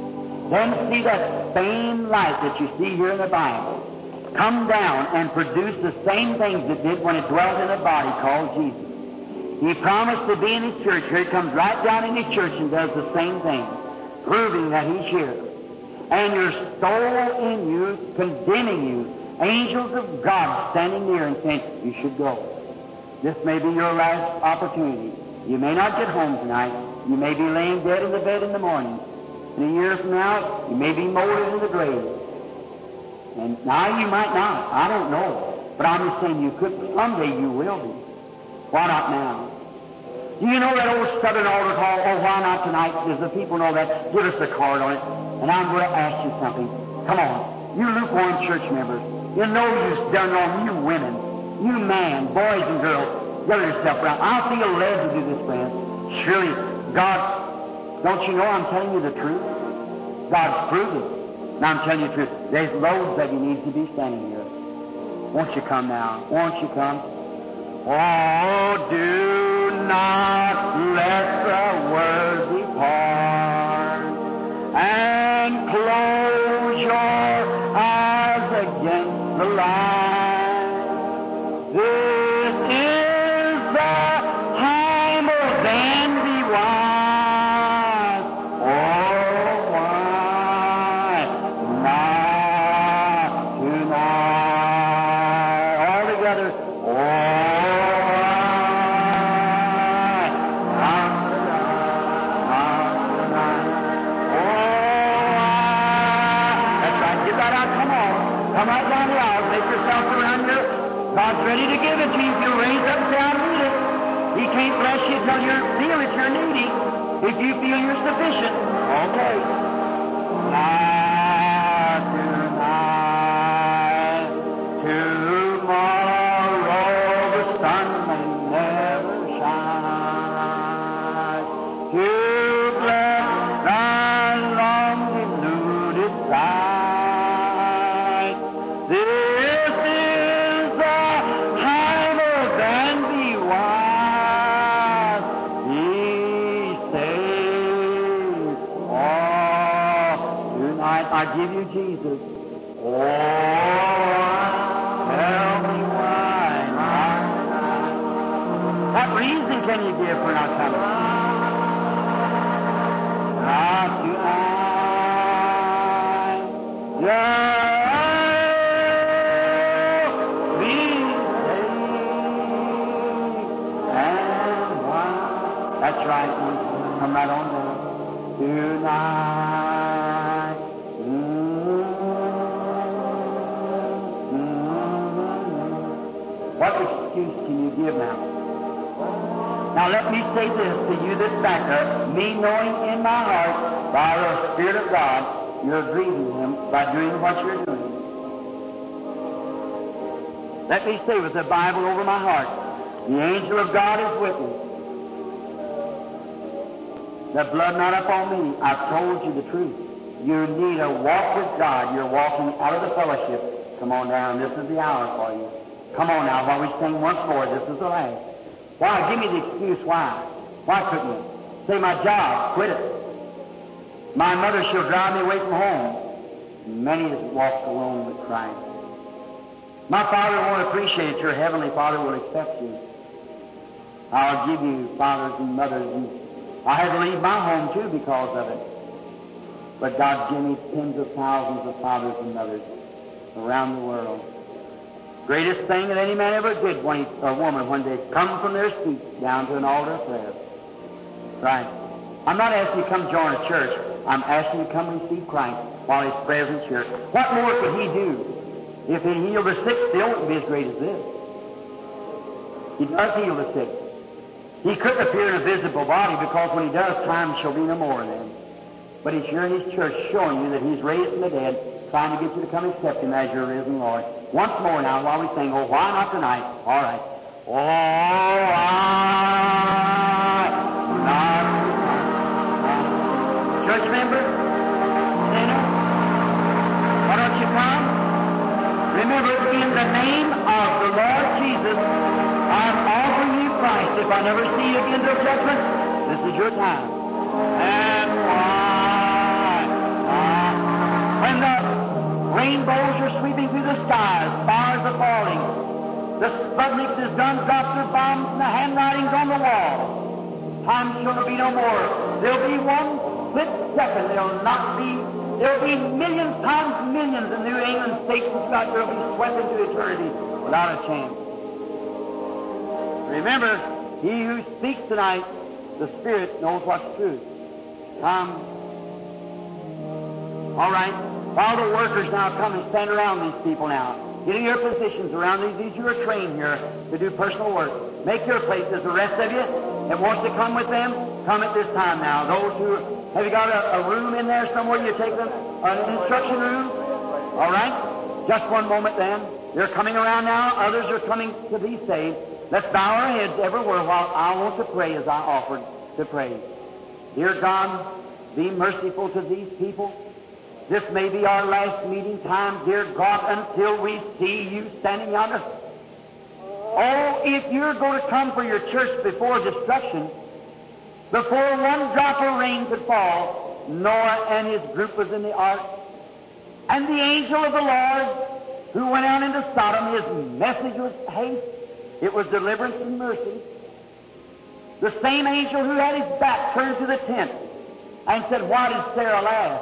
Then see that same light that you see here in the Bible come down and produce the same things it did when it dwelt in a body called Jesus. He promised to be in His church. Here it comes right down in His church and does the same thing, proving that He's here. And your soul in you, condemning you, angels of God standing near and saying, you should go. This may be your last opportunity. You may not get home tonight. You may be laying dead in the bed in the morning. In a year from now, you may be molded in the grave. And now you might not. I don't know. But I'm just saying you could. Someday you will be. Why not now? Do you know that old Southern altar call, oh, why not tonight? Does the people know that? Give us the card on it. And I'm going to ask you something. Come on. You lukewarm church members. You know you've done wrong. You women. You man, boys and girls. Gather yourself around. I feel led to do this, friend. Surely, God, don't you know I'm telling you the truth? God's proving. Now I'm telling you the truth. There's loads that you need to be standing here. Won't you come now? Won't you come? Oh, do not let the word depart, and close your eyes against the light. This is the time of vanity wise. Oh, why not tonight? All together. Oh, why God's ready to give it to you if you raise up and say, I need it. He can't bless you until you feel that you're needy. If you feel you're sufficient, okay. Not tonight, tomorrow the sun may never shine. To bless thy long deluded sight. This is the time of and be wise. He saves all. Tonight I give you Jesus. Oh, tell me why not tonight. What reason can you give for not coming? Not tonight. Yeah, be saved and wise. That's right. Come right on down. Tonight. What excuse can you give now? Now let me say this to you that's back there, me knowing in my heart, by the Spirit of God, you're grieving Him by doing what you're doing. Let me say with the Bible over my heart, the angel of God is with me. The blood not upon me, I've told you the truth. You need a walk with God. You're walking out of the fellowship. Come on down, this is the hour for you. Come on now, while we sing once more, this is the last. Why? Give me the excuse why. Why couldn't you? Say my job, quit it. My mother, she'll drive me away from home. Many has walked alone with Christ. My Father won't appreciate it. Your Heavenly Father will accept you. I'll give you fathers and mothers, and I had to leave my home too because of it. But God gave me tens of thousands of fathers and mothers around the world. Greatest thing that any man ever did, when he, or woman, when they come from their seats down to an altar of prayer. Right. I'm not asking you to come join a church. I'm asking you to come receive Christ while His presence here. What more could He do? If He healed the sick, still wouldn't be as great as this. He does heal the sick. He couldn't appear in a visible body because when He does, time shall be no more then. But He's here in His church showing you that He's raised from the dead, trying to get you to come accept Him as your risen Lord. Once more now while we sing, oh, why not tonight? All right. Oh, why not tonight? Church member, sinner, why don't you come? Remember, in the name of the Lord Jesus, I'm offering you Christ. If I never see you again till judgment, this is your time. And why? Uh, when the rainbows are sweeping through the skies, stars are falling, the Sputniks, his guns dropped their bombs, and the handwriting's on the wall. Time shall be no more. There'll be one split second. There'll not be. There'll be millions times millions in New England states and Scotland. There'll be swept into eternity without a chance. Remember, he who speaks tonight, the Spirit knows what's true. Come. All right. While the workers now come and stand around these people now, get in your positions around these. These you are trained here to do personal work. Make your places. The rest of you that wants to come with them, come at this time now. Those who, have you got a, a room in there somewhere you take them? An instruction room? All right. Just one moment then. They're coming around now. Others are coming to be saved. Let's bow our heads everywhere while I want to pray as I offered to pray. Dear God, be merciful to these people. This may be our last meeting time, dear God, until we see you standing yonder. Oh, if you're going to come for your church before destruction, before one drop of rain could fall, Noah and his group was in the ark. And the angel of the Lord, who went out into Sodom, his message was haste. It was deliverance and mercy. The same angel who had his back turned to the tent and said, why did Sarah laugh?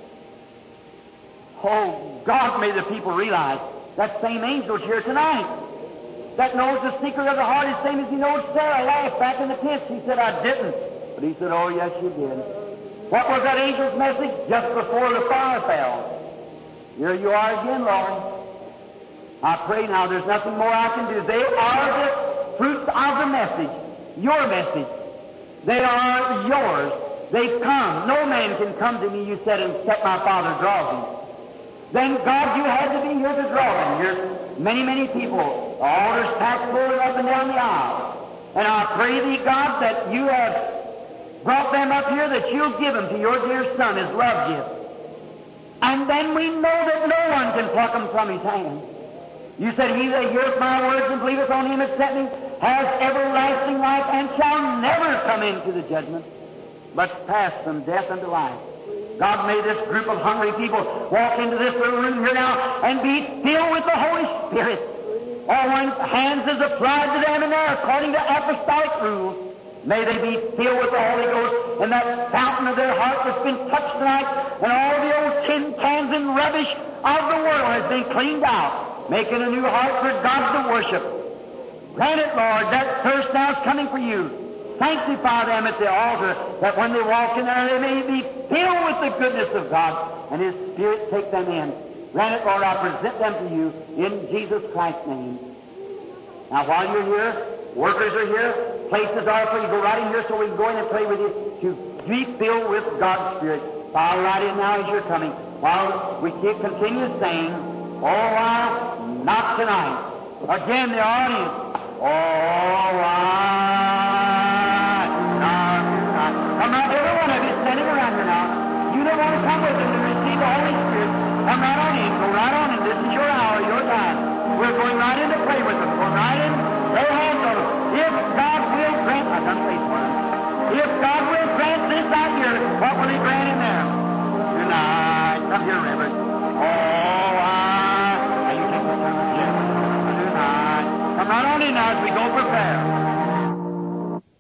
Oh, God, may the people realize that same angel's here tonight. That knows the secret of the heart the same as he knows Sarah laughed back in the tent. She said, I didn't. But he said, oh, yes, you did. What was that angel's message? Just before the fire fell. Here you are again, Lord. I pray now there's nothing more I can do. They are the fruits of the message, your message. They are yours. They've come. No man can come to me, you said, except my Father draws him. Then, God, you had to be here to draw them. Here's many, many people. The altar's packed full up and down the aisle. And I pray thee, God, that you have brought them up here, that you'll give them to your dear Son as love gift. And then we know that no one can pluck them from his hand. You said, he that heareth my words and believeth on him that sent me has everlasting life and shall never come into the judgment, but pass from death unto life. God, may this group of hungry people walk into this little room here now and be filled with the Holy Spirit. All one's hands is applied to them in there according to apostolic rules. May they be filled with the Holy Ghost, and that fountain of their heart that's been touched tonight, and all the old tin cans and rubbish of the world has been cleaned out, making a new heart for God to worship. Grant it, Lord, that thirst now is coming for you. Sanctify them at the altar, that when they walk in there, they may be filled with the goodness of God, and His Spirit take them in. Grant it, Lord, I present them to you in Jesus Christ's name. Now, while you're here, workers are here, places are for you. Go right in here so we can go in and pray with you to be filled with God's Spirit. File right in now as you're coming. While we keep continue saying, oh, why not tonight? Again, the audience. Oh, why not tonight? Come right, every one of you standing around here now. You don't want to come with them to receive the Holy Spirit. Come right on in. Go right on in. This is your hour, your time. We're going right in to pray with them. Going right in. Lay hands on them. If God will grant, I done prayed for them. If God will grant this out here, what will He grant in there? Tonight. Come here, Reverend. Oh, I. Now you take the service here. Tonight. Come right on in now as we go prepare.